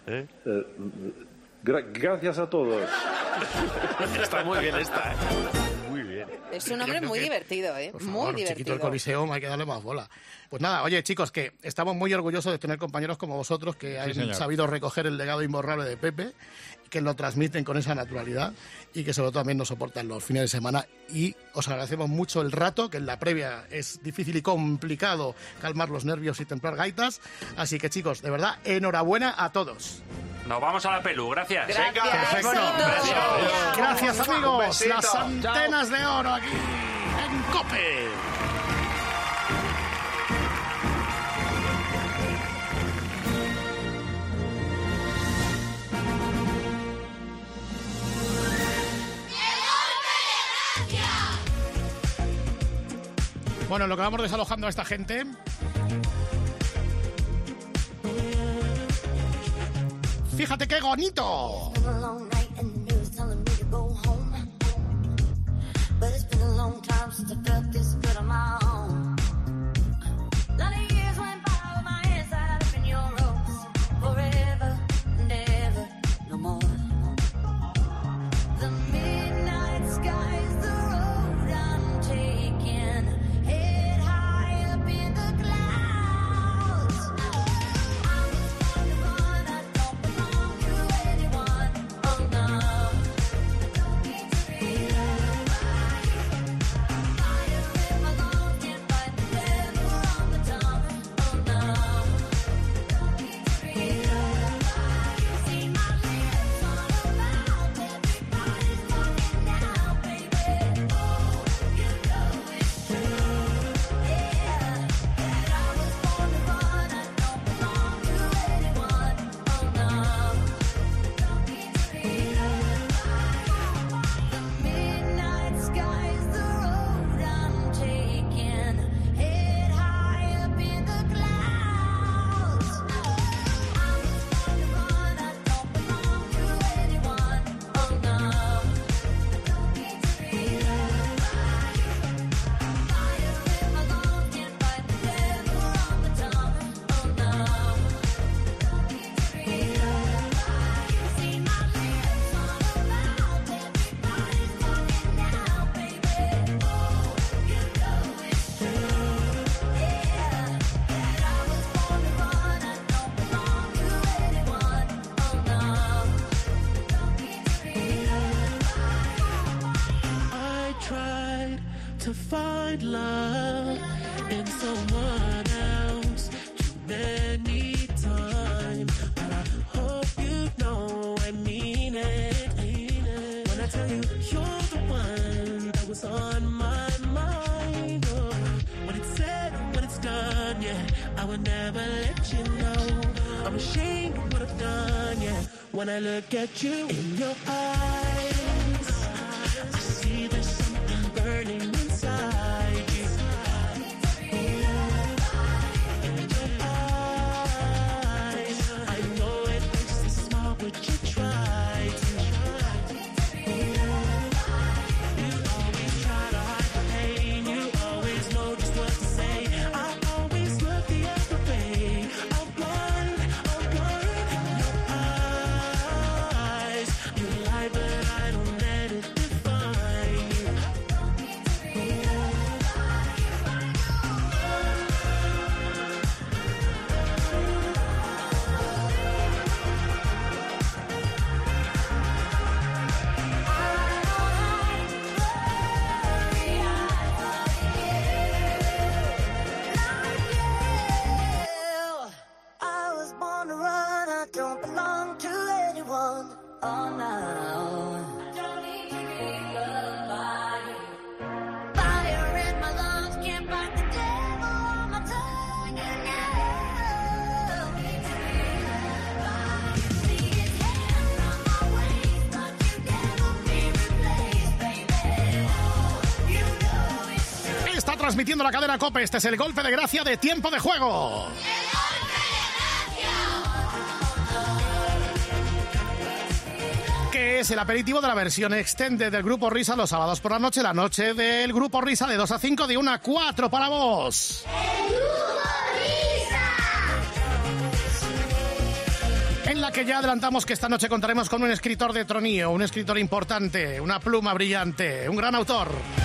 Gracias a todos. Está muy bien esta. Muy bien. Es un hombre muy divertido, ¿eh? Por favor, muy divertido. Chiquito del Coliseum, hay que darle más bola. Pues nada, oye, chicos, que estamos muy orgullosos de tener compañeros como vosotros que han señor. sabido recoger el legado imborrable de Pepe, que lo transmiten con esa naturalidad y que sobre todo también nos soportan los fines de semana. Y os agradecemos mucho el rato, que en la previa es difícil y complicado calmar los nervios y templar gaitas. Así que, chicos, de verdad, enhorabuena a todos. Nos vamos a la pelu, gracias. Perfecto. Gracias, amigos. Las antenas de oro aquí en COPE. Bueno, lo que vamos desalojando a esta gente. Fíjate qué bonito. To find love in someone else too many times, but I hope you know I mean it. When I tell you you're the one that was on my mind, oh, when it's said, when it's done, yeah, I would never let you know. I'm ashamed of what I've done, yeah. When I look at you in your eyes, I see there's something burning inside you. In your eyes, I know it makes you smile, but you try to. You always try to hide the pain. You always know just what to say. I always look the other way. I'm blind in your eyes. You lie, but I don't retransmitiendo la cadena COPE. Este es el golpe de gracia de Tiempo de Juego. Que es el aperitivo de la versión extended del Grupo Risa los sábados por la noche del Grupo Risa de 2 a 5, de 1 a 4 para vos. En la que ya adelantamos que esta noche contaremos con un escritor de tronío, un escritor importante, una pluma brillante, un gran autor.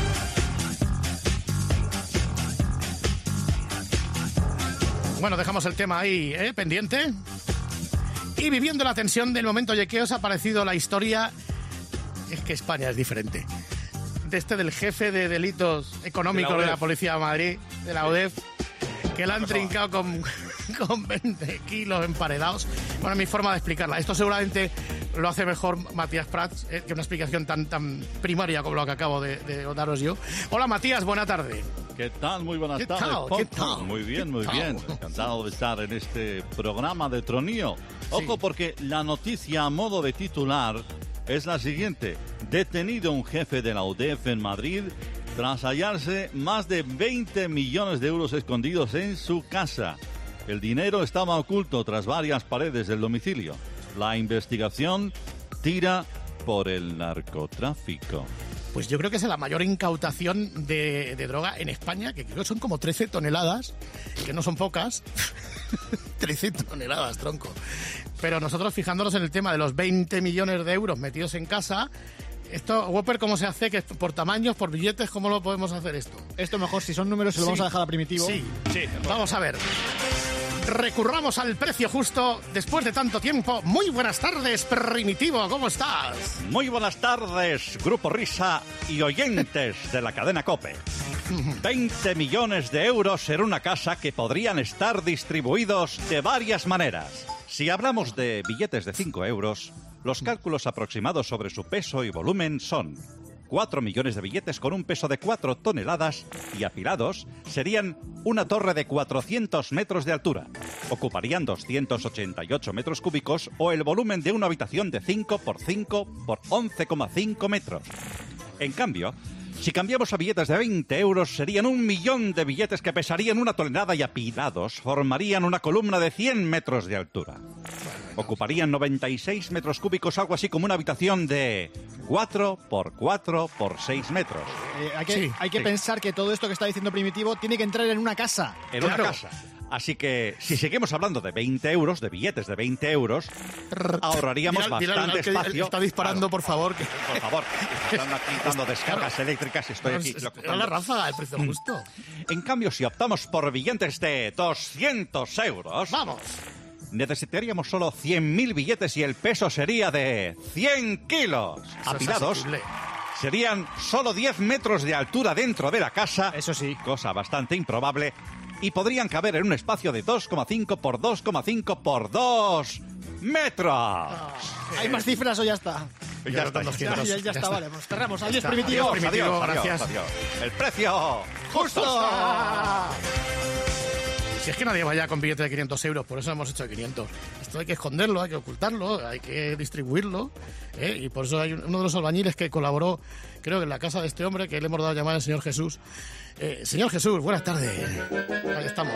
Bueno, dejamos el tema ahí, pendiente. Y viviendo la tensión del momento, ¿y qué os ha parecido la historia? Es que España es diferente. Del jefe de delitos económicos de la Policía de Madrid, de la UDEF, que la han trincado con 20 kilos emparedados. Bueno, mi forma de explicarla. Esto seguramente lo hace mejor Matías Prats, que una explicación tan primaria como lo que acabo de daros yo. Hola, Matías, buena tarde. ¿Qué tal? Muy buenas tardes, Paco. ¿Qué tal? Muy bien, muy bien. Encantado de estar en este programa de Tronío. Ojo, porque la noticia a modo de titular es la siguiente. Detenido un jefe de la UDEF en Madrid tras hallarse más de 20 millones de euros escondidos en su casa. El dinero estaba oculto tras varias paredes del domicilio. La investigación tira por el narcotráfico. Pues yo creo que es la mayor incautación de droga en España, que creo que son como 13 toneladas, que no son pocas. 13 toneladas, tronco. Pero nosotros, fijándonos en el tema de los 20 millones de euros metidos en casa, esto, Whopper, ¿cómo se hace? ¿Que por tamaños, por billetes? ¿Cómo lo podemos hacer esto? Esto mejor, si son números, se lo vamos a dejar a Primitivo. Sí. Vamos a ver. Recurramos al precio justo después de tanto tiempo. Muy buenas tardes, Primitivo, ¿cómo estás? Muy buenas tardes, Grupo Risa y oyentes de la cadena COPE. 20 millones de euros en una casa que podrían estar distribuidos de varias maneras. Si hablamos de billetes de 5 euros, los cálculos aproximados sobre su peso y volumen son 4 millones de billetes con un peso de 4 toneladas y apilados serían una torre de 400 metros de altura. Ocuparían 288 metros cúbicos o el volumen de una habitación de 5 por 5 por 11,5 metros. En cambio, si cambiamos a billetes de 20 euros, serían 1 millón de billetes que pesarían 1 tonelada y apilados formarían una columna de 100 metros de altura. Ocuparían 96 metros cúbicos, algo así como una habitación de 4 por 4 por 6 metros. Hay que pensar que todo esto que está diciendo Primitivo tiene que entrar en una casa. En una casa. Así que, si seguimos hablando de 20 euros, de billetes de 20 euros, ahorraríamos bastante espacio. Está disparando, por favor. Por favor, están aquí dando descargas eléctricas, estoy aquí. Era la ráfaga, el precio justo. En cambio, si optamos por billetes de 200 euros... ¡Vamos! Necesitaríamos solo 100.000 billetes y el peso sería de 100 kilos. Apilados, serían solo 10 metros de altura dentro de la casa. Eso sí. Cosa bastante improbable. Y podrían caber en un espacio de 2,5 por 2,5 por 2 metros. ¿Hay más cifras o ya está? Ya está, ya está, vale, pues cerramos. Adiós, Primitivo. Primitivo, gracias. Adiós. El precio justo. Si es que nadie vaya con billete de 500 euros, por eso hemos hecho de 500. Esto hay que esconderlo, hay que ocultarlo, hay que distribuirlo. Y por eso hay uno de los albañiles que colaboró, creo que en la casa de este hombre, que le hemos dado a llamar al señor Jesús. Señor Jesús, buenas tardes. Ahí estamos.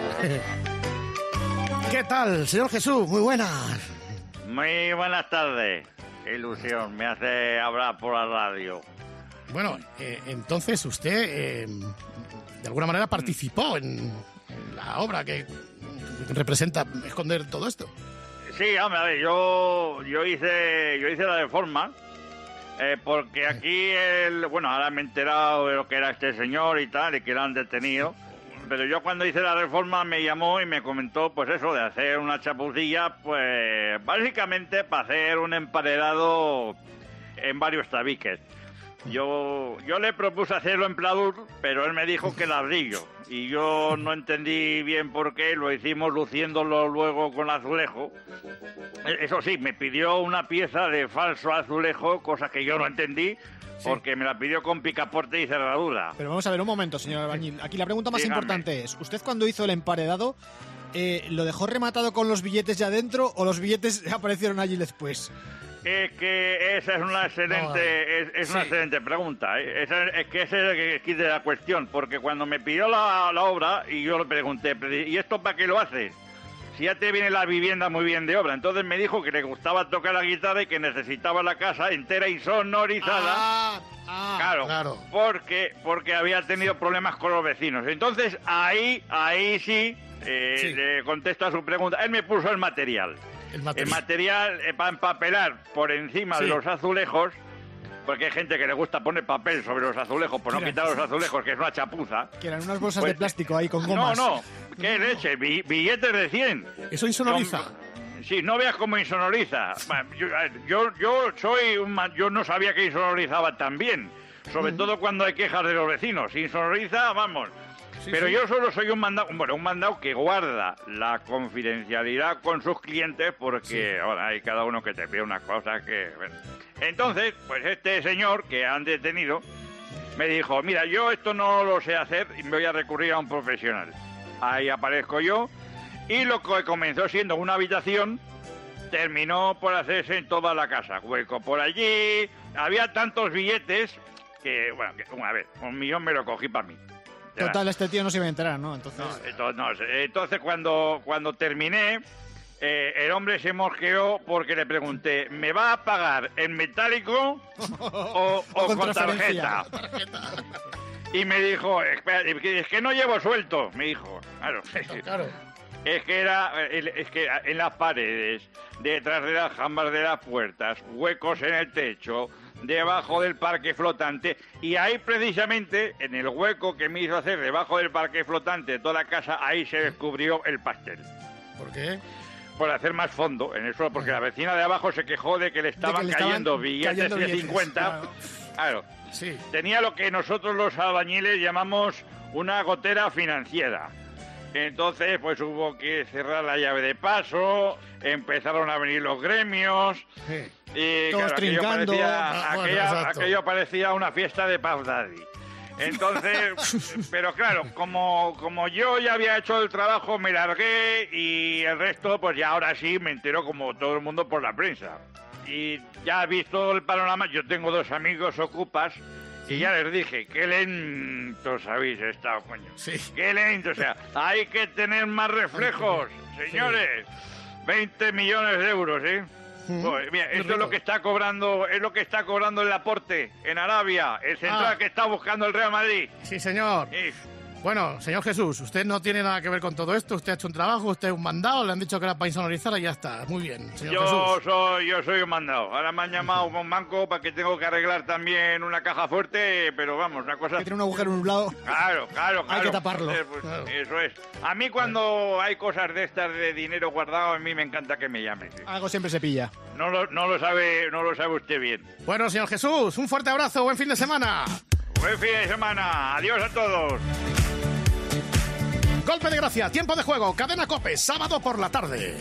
¿Qué tal, señor Jesús? Muy buenas. Muy buenas tardes. Qué ilusión me hace hablar por la radio. Bueno, entonces usted, de alguna manera, participó en la obra que representa esconder todo esto. Sí, hombre, a ver, yo hice la reforma, porque aquí, ahora me he enterado de lo que era este señor y tal, y que lo han detenido, pero yo cuando hice la reforma me llamó y me comentó, pues eso, de hacer una chapucilla, pues básicamente para hacer un emparedado en varios tabiques. Yo le propuse hacerlo en pladur, pero él me dijo que ladrillo. Y yo no entendí bien por qué, lo hicimos luciéndolo luego con azulejo. Eso sí, me pidió una pieza de falso azulejo, cosa que yo no entendí, porque me la pidió con picaporte y cerradura. Pero vamos a ver, un momento, señor albañil. Aquí la pregunta más importante es, ¿usted cuando hizo el emparedado, lo dejó rematado con los billetes ya adentro o los billetes aparecieron allí después? Es que esa es una excelente, es una excelente pregunta. Es que ese es el que de la cuestión, porque cuando me pidió la obra y yo le pregunté, ¿y esto para qué lo haces? Si ya te viene la vivienda muy bien de obra. Entonces me dijo que le gustaba tocar la guitarra y que necesitaba la casa entera insonorizada. Claro. Porque había tenido problemas con los vecinos. Entonces ahí sí. Le contesto a su pregunta. Él me puso el material para empapelar por encima de los azulejos, porque hay gente que le gusta poner papel sobre los azulejos por no quitar los azulejos, que es una chapuza. Que eran unas bolsas de plástico ahí con gomas. No, qué leche, billetes de 100. ¿Eso insonoriza? Sí, no veas cómo insonoriza. Yo no sabía que insonorizaba tan bien, sobre todo cuando hay quejas de los vecinos. Insonoriza, vamos. Pero yo solo soy un mandado que guarda la confidencialidad con sus clientes, porque ahora hay cada uno que te pide una cosa que... Bueno. Entonces, pues este señor que han detenido me dijo, mira, yo esto no lo sé hacer y me voy a recurrir a un profesional. Ahí aparezco yo y lo que comenzó siendo una habitación terminó por hacerse en toda la casa. Hueco por allí, había tantos billetes que, bueno, a ver, 1 millón me lo cogí para mí. Total, este tío no se iba a enterar, ¿no? Entonces cuando terminé, el hombre se mosqueó porque le pregunté, ¿me va a pagar en metálico o con tarjeta? Y me dijo, espera, es que no llevo suelto, me dijo. Claro. Es que en las paredes, detrás de las jambas de las puertas, huecos en el techo, debajo del parque flotante, y ahí precisamente, en el hueco que me hizo hacer debajo del parque flotante de toda la casa, ahí se descubrió el pastel. ¿Por qué? Por hacer más fondo en eso, porque la vecina de abajo se quejó de que le estaban cayendo billetes de 50. Claro. Sí. Tenía lo que nosotros los albañiles llamamos una gotera financiera. Entonces, pues hubo que cerrar la llave de paso, empezaron a venir los gremios, y todos trincando. Aquello parecía una fiesta de Puff Daddy. Entonces, pero claro, como yo ya había hecho el trabajo, me largué y el resto, pues ya ahora sí me entero como todo el mundo por la prensa. Y ya visto el panorama, yo tengo 2 amigos ocupas. Y ya les dije, qué lentos habéis estado, coño. Sí. Qué lento, o sea, hay que tener más reflejos, señores. 20 millones de euros, ¿eh? Pues, mira, esto es lo que está cobrando, el Laporte en Arabia, el central que está buscando el Real Madrid. Sí, señor. Sí. Bueno, señor Jesús, usted no tiene nada que ver con todo esto, usted ha hecho un trabajo, usted es un mandado, le han dicho que era para insonorizar y ya está. Muy bien, señor Jesús. Yo soy un mandado. Ahora me han llamado un banco para que tengo que arreglar también una caja fuerte, pero vamos, una cosa... Que tiene un agujero en un lado. Claro. Hay que taparlo. Pues, eso es. A mí cuando hay cosas de estas de dinero guardado, a mí me encanta que me llamen. ¿Sí? Algo siempre se pilla. No lo sabe usted bien. Bueno, señor Jesús, un fuerte abrazo, buen fin de semana. Buen fin de semana. Adiós a todos. Golpe de gracia, tiempo de juego, Cadena COPE, sábado por la tarde.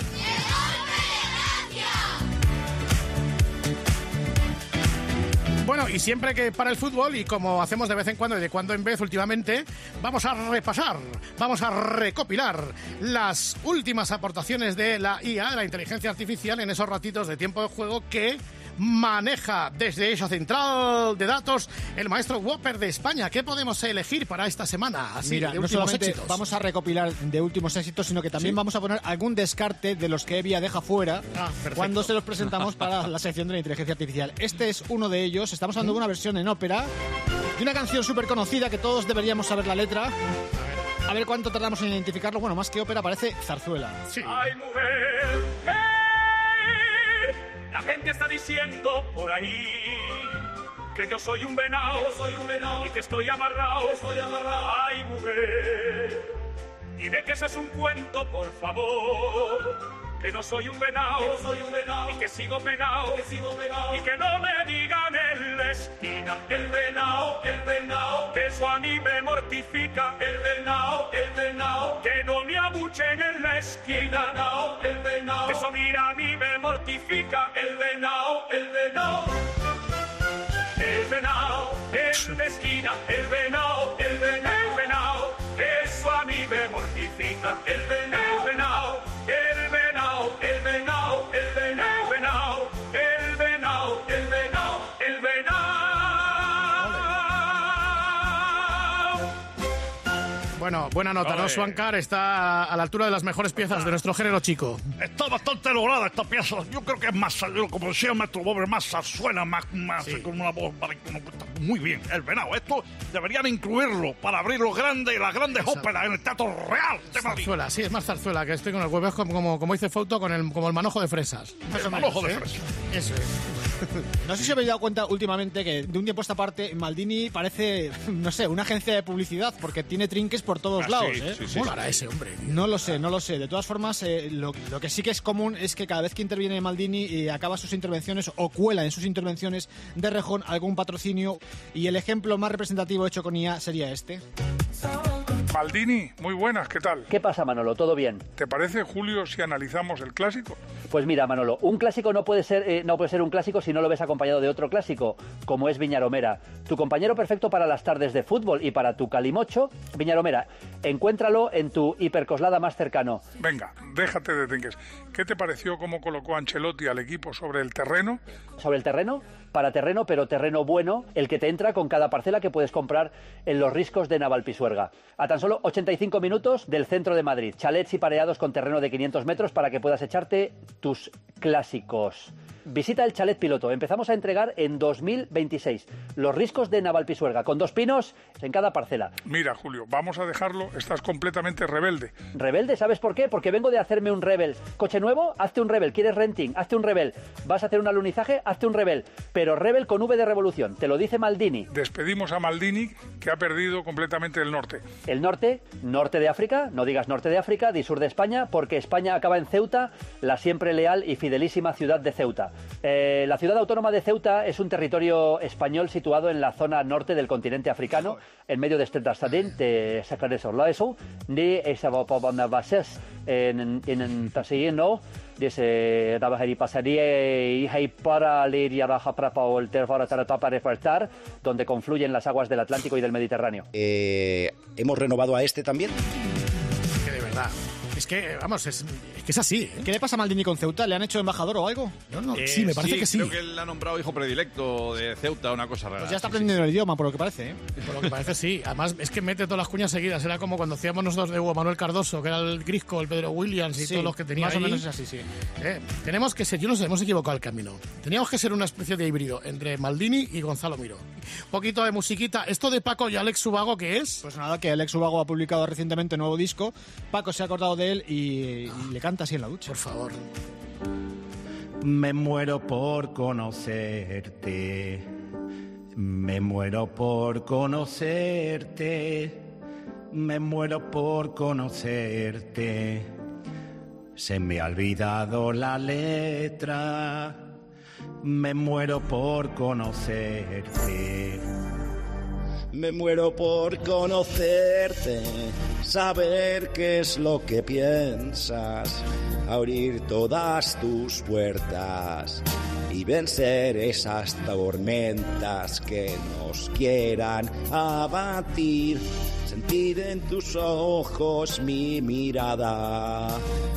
Bueno, y siempre que para el fútbol, y como hacemos de vez en cuando y de cuando en vez últimamente, vamos a repasar, vamos a recopilar las últimas aportaciones de la IA, de la inteligencia artificial, en esos ratitos de tiempo de juego que maneja desde esa central de datos el maestro Whopper de España. ¿Qué podemos elegir para esta semana? Así, mira, de no últimos solamente éxitos. vamos a recopilar de últimos éxitos, sino que también vamos a poner algún descarte de los que Evia deja fuera cuando se los presentamos para la sección de la inteligencia artificial. Este es uno de ellos. Estamos hablando de una versión en ópera de una canción súper conocida que todos deberíamos saber la letra. A ver cuánto tardamos en identificarlo. Bueno, más que ópera, parece zarzuela. Sí. ¡Ay, mujer! ¡Hey! La gente está diciendo por ahí que yo soy un venado, y que estoy amarrado. ¡Ay, mujer! Dime que ese es un cuento, por favor. Que no soy un venado, y que sigo penado, y que no me digan en la esquina el venado, que eso a mí me mortifica, el venado, que no me abuchen en la esquina, el venado, eso mira a mí me mortifica, el venado, en la esquina, el venado, eso a mí me mortifica, el venado, el venado, buena nota, ¿no? Swankar está a la altura de las mejores piezas de nuestro género chico. Está bastante lograda esta pieza. Yo creo que es más, como decía el maestro Bober, más zarzuela, más con una voz muy bien. El venado. Esto deberían incluirlo para abrir las grandes óperas en el Teatro Real de Madrid. Zarzuela, sí, es más zarzuela, que estoy con el huevo, como dice Fouto, como el manojo de fresas. El manojo de fresas. Eso es. No sé si habéis dado cuenta últimamente que de un tiempo a esta parte Maldini parece, no sé, una agencia de publicidad porque tiene trinques por todos lados. Sí. Para ese hombre. No lo sé. De todas formas, lo que sí que es común es que cada vez que interviene Maldini acaba sus intervenciones o cuela en sus intervenciones de rejón algún patrocinio, y el ejemplo más representativo hecho con IA sería este. Maldini, muy buenas, ¿qué tal? ¿Qué pasa, Manolo? ¿Todo bien? ¿Te parece, Julio, si analizamos el clásico? Pues mira, Manolo, un clásico no puede ser un clásico si no lo ves acompañado de otro clásico, como es Viñaromera. Tu compañero perfecto para las tardes de fútbol y para tu calimocho, Viñaromera. Encuéntralo en tu hipercoslada más cercano. Venga, déjate de tinques. ¿Qué te pareció cómo colocó Ancelotti al equipo sobre el terreno? ¿Sobre el terreno? Para terreno, pero terreno bueno, el que te entra con cada parcela que puedes comprar en los riscos de Navalpisuerga. A tan solo 85 minutos del centro de Madrid. Chalets y pareados con terreno de 500 metros para que puedas echarte tus clásicos. Visita el chalet piloto. Empezamos a entregar en 2026 los riscos de Navalpisuerga, con 2 pinos en cada parcela. Mira, Julio, vamos a dejarlo. Estás completamente rebelde. ¿Rebelde? ¿Sabes por qué? Porque vengo de hacerme un Rebel. ¿Coche nuevo? Hazte un Rebel. ¿Quieres renting? Hazte un Rebel. ¿Vas a hacer un alunizaje? Hazte un Rebel. Pero Rebel con V de revolución. Te lo dice Maldini. Despedimos a Maldini, que ha perdido completamente el norte. ¿El norte? Norte de África. No digas norte de África, di sur de España, porque España acaba en Ceuta, la siempre leal y fidelísima ciudad de Ceuta. La ciudad autónoma de Ceuta es un territorio español situado en la zona norte del continente africano, en medio de Stadin, de Sacré-sur-l'Oise, de Esabopobanabases, en Tasino, dice Rabahari Pasarie y Haipara Liria Raja Prapa o el Terfara Taratapa Refertar, donde confluyen las aguas del Atlántico y del Mediterráneo. ¿Hemos renovado a este también? Que de verdad. Es que, vamos, es que es así, ¿eh? ¿Qué le pasa a Maldini con Ceuta? ¿Le han hecho embajador o algo? No, sí, me parece que sí. Creo que él ha nombrado hijo predilecto de Ceuta, una cosa rara. Pues ya está aprendiendo el idioma, por lo que parece, ¿eh? Por lo que parece, sí. Además, es que mete todas las cuñas seguidas. Era como cuando hacíamos nosotros de Hugo Manuel Cardoso, que era el Grisco, el Pedro Williams y todos los que tenía más ahí. o menos es así, sí. Tenemos que ser, yo no sé, hemos equivocado el camino. Teníamos que ser una especie de híbrido entre Maldini y Gonzalo Miró. Un poquito de musiquita. ¿Esto de Paco y Alex Ubago qué es? Pues nada, que Alex Ubago ha publicado recientemente un nuevo disco. Paco se ha acordado de él y le canta así en la ducha. Por favor. Me muero por conocerte. Me muero por conocerte. Me muero por conocerte. Se me ha olvidado la letra. Me muero por conocerte. Me muero por conocerte, saber qué es lo que piensas, abrir todas tus puertas y vencer esas tormentas que nos quieran abatir. Sentir en tus ojos mi mirada.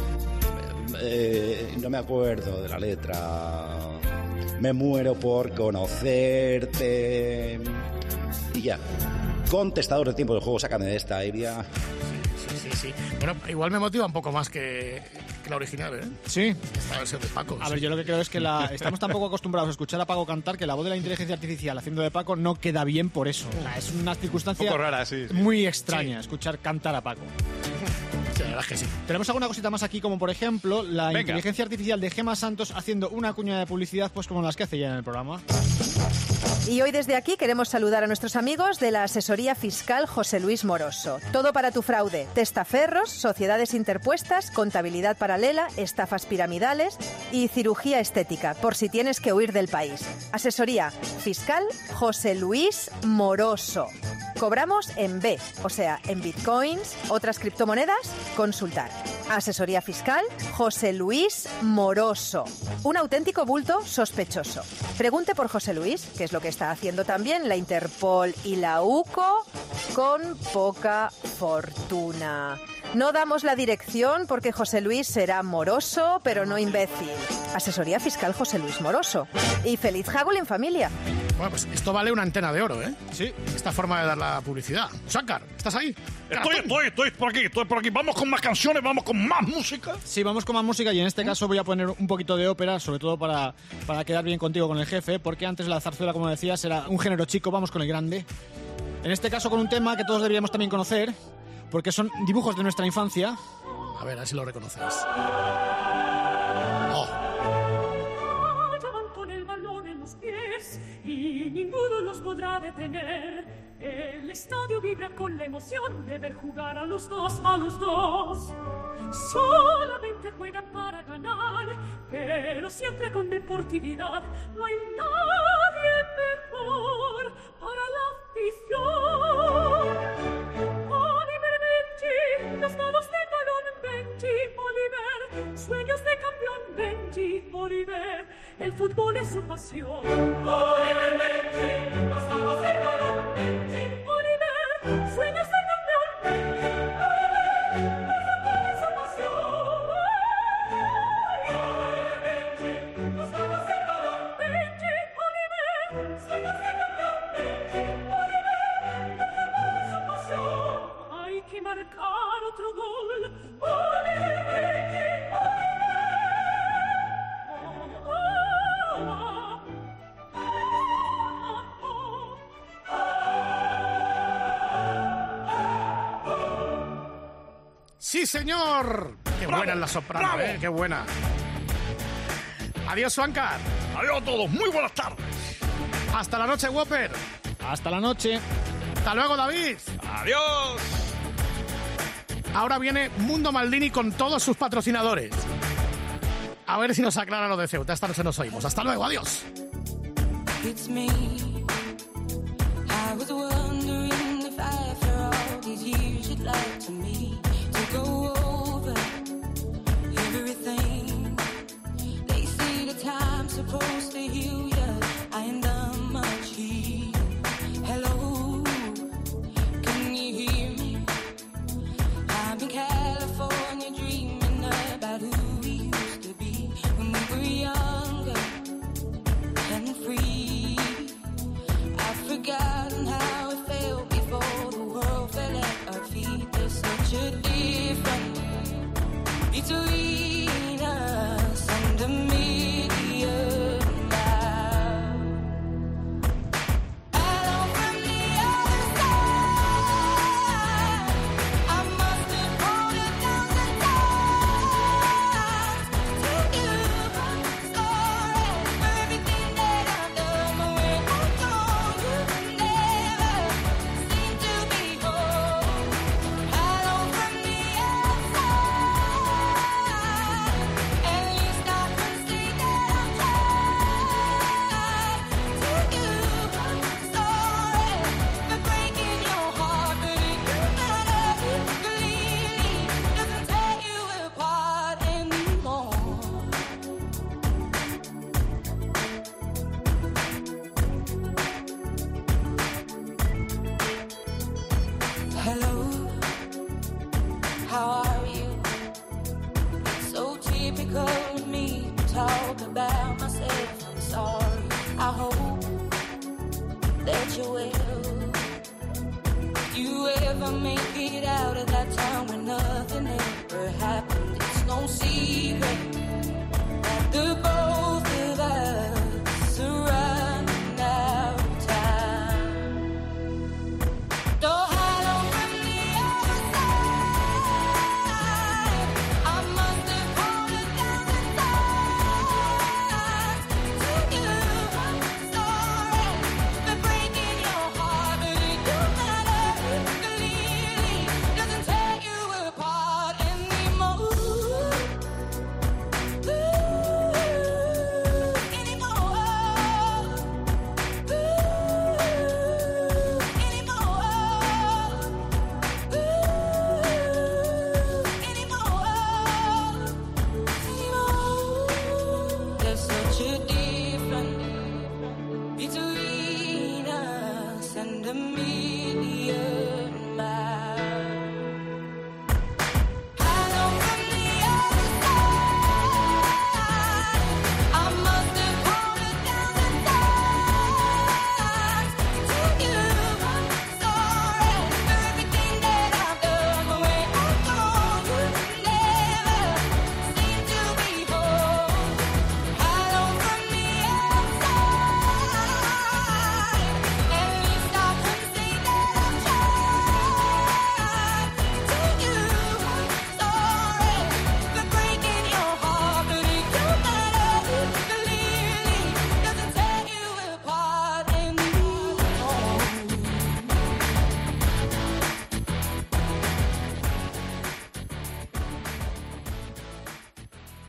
No me acuerdo de la letra. Me muero por conocerte. Y ya. Contestador de tiempo del juego, sácame de esta, Evia. Sí. Bueno, igual me motiva un poco más que la original, ¿eh? Sí. Esta versión de Paco. A ver, yo lo que creo es que estamos tan poco acostumbrados a escuchar a Paco cantar que la voz de la inteligencia artificial haciendo de Paco no queda bien por eso. O sea, es una circunstancia un poco rara, sí. muy extraña escuchar cantar a Paco. Sí, la verdad es que sí. Tenemos alguna cosita más aquí, como por ejemplo la inteligencia artificial de Gemma Santos haciendo una cuña de publicidad, pues como las que hace ya en el programa. Y hoy desde aquí queremos saludar a nuestros amigos de la asesoría fiscal José Luis Moroso. Todo para tu fraude, testaferros, sociedades interpuestas, contabilidad paralela, estafas piramidales y cirugía estética, por si tienes que huir del país. Asesoría fiscal José Luis Moroso. Cobramos en B, o sea, en bitcoins, otras criptomonedas, consultar. Asesoría fiscal José Luis Moroso. Un auténtico bulto sospechoso. Pregunte por José Luis, que es lo que está haciendo también la Interpol y la UCO, con poca fortuna. No damos la dirección porque José Luis será moroso, pero no imbécil. Asesoría fiscal José Luis Moroso. Y feliz Hagul en familia. Bueno, pues esto vale una antena de oro, ¿eh? Sí. Esta forma de dar la publicidad. Shankar, ¿estás ahí? Estoy por aquí. Vamos con más canciones, vamos con más música. Sí, vamos con más música y en este caso voy a poner un poquito de ópera, sobre todo para quedar bien contigo con el jefe, porque antes la zarzuela, como decías, era un género chico, vamos con el grande. En este caso con un tema que todos deberíamos también conocer, porque son dibujos de nuestra infancia. A ver si lo reconoces. Con el balón en los pies y ninguno los podrá detener. El estadio vibra con la emoción de ver jugar a los dos. Solamente juegan para ganar, pero siempre con deportividad. No hay nadie mejor para la afición. Oliver Benji, las manos de balón Benji, Oliver, sueños de campeón Benji, Oliver, el fútbol es su pasión. Oliver Benji, las manos de balón Benji, Oliver, sueños de campeón Benji, Oliver, el fútbol es su pasión. Oliver Benji, las manos de balón Benji, Oliver, sueños de campeón Benji, Oliver, el fútbol es su pasión. Hay que marcar otro gol. Oliver Benji, ¡Sí, señor! ¡Qué buena es la soprano, qué buena! Adiós, Shankar. Adiós a todos, muy buenas tardes. Hasta la noche, Whopper. Hasta la noche. Hasta luego, David. Adiós. Ahora viene Mundo Maldini con todos sus patrocinadores. A ver si nos aclara lo de Ceuta. Esta noche nos oímos. Hasta luego, adiós. It's me. I was wondering if after all these years you'd like to me to go over everything. They say the time's supposed to heal ya. I ain't done much here. Hello, can you hear me? I'm in California dreaming about who we used to be when we were younger and free. I've forgotten how it felt before the world fell at our feet. There's such a difference between us and a million miles. Hello from the other side. I must have gone 1,000 times to you. Sorry for everything that I've done. But when I'm gone, you never seem to be home. Hello from the other side. At least I can say that I've tried to you. Sorry for breaking your heart, but it doesn't matter. Clearly doesn't tear you apart anymore. Hello, how are you? So typical of me to talk about myself. I'm sorry. I hope that you will. You ever make it out of that town where nothing ever happened?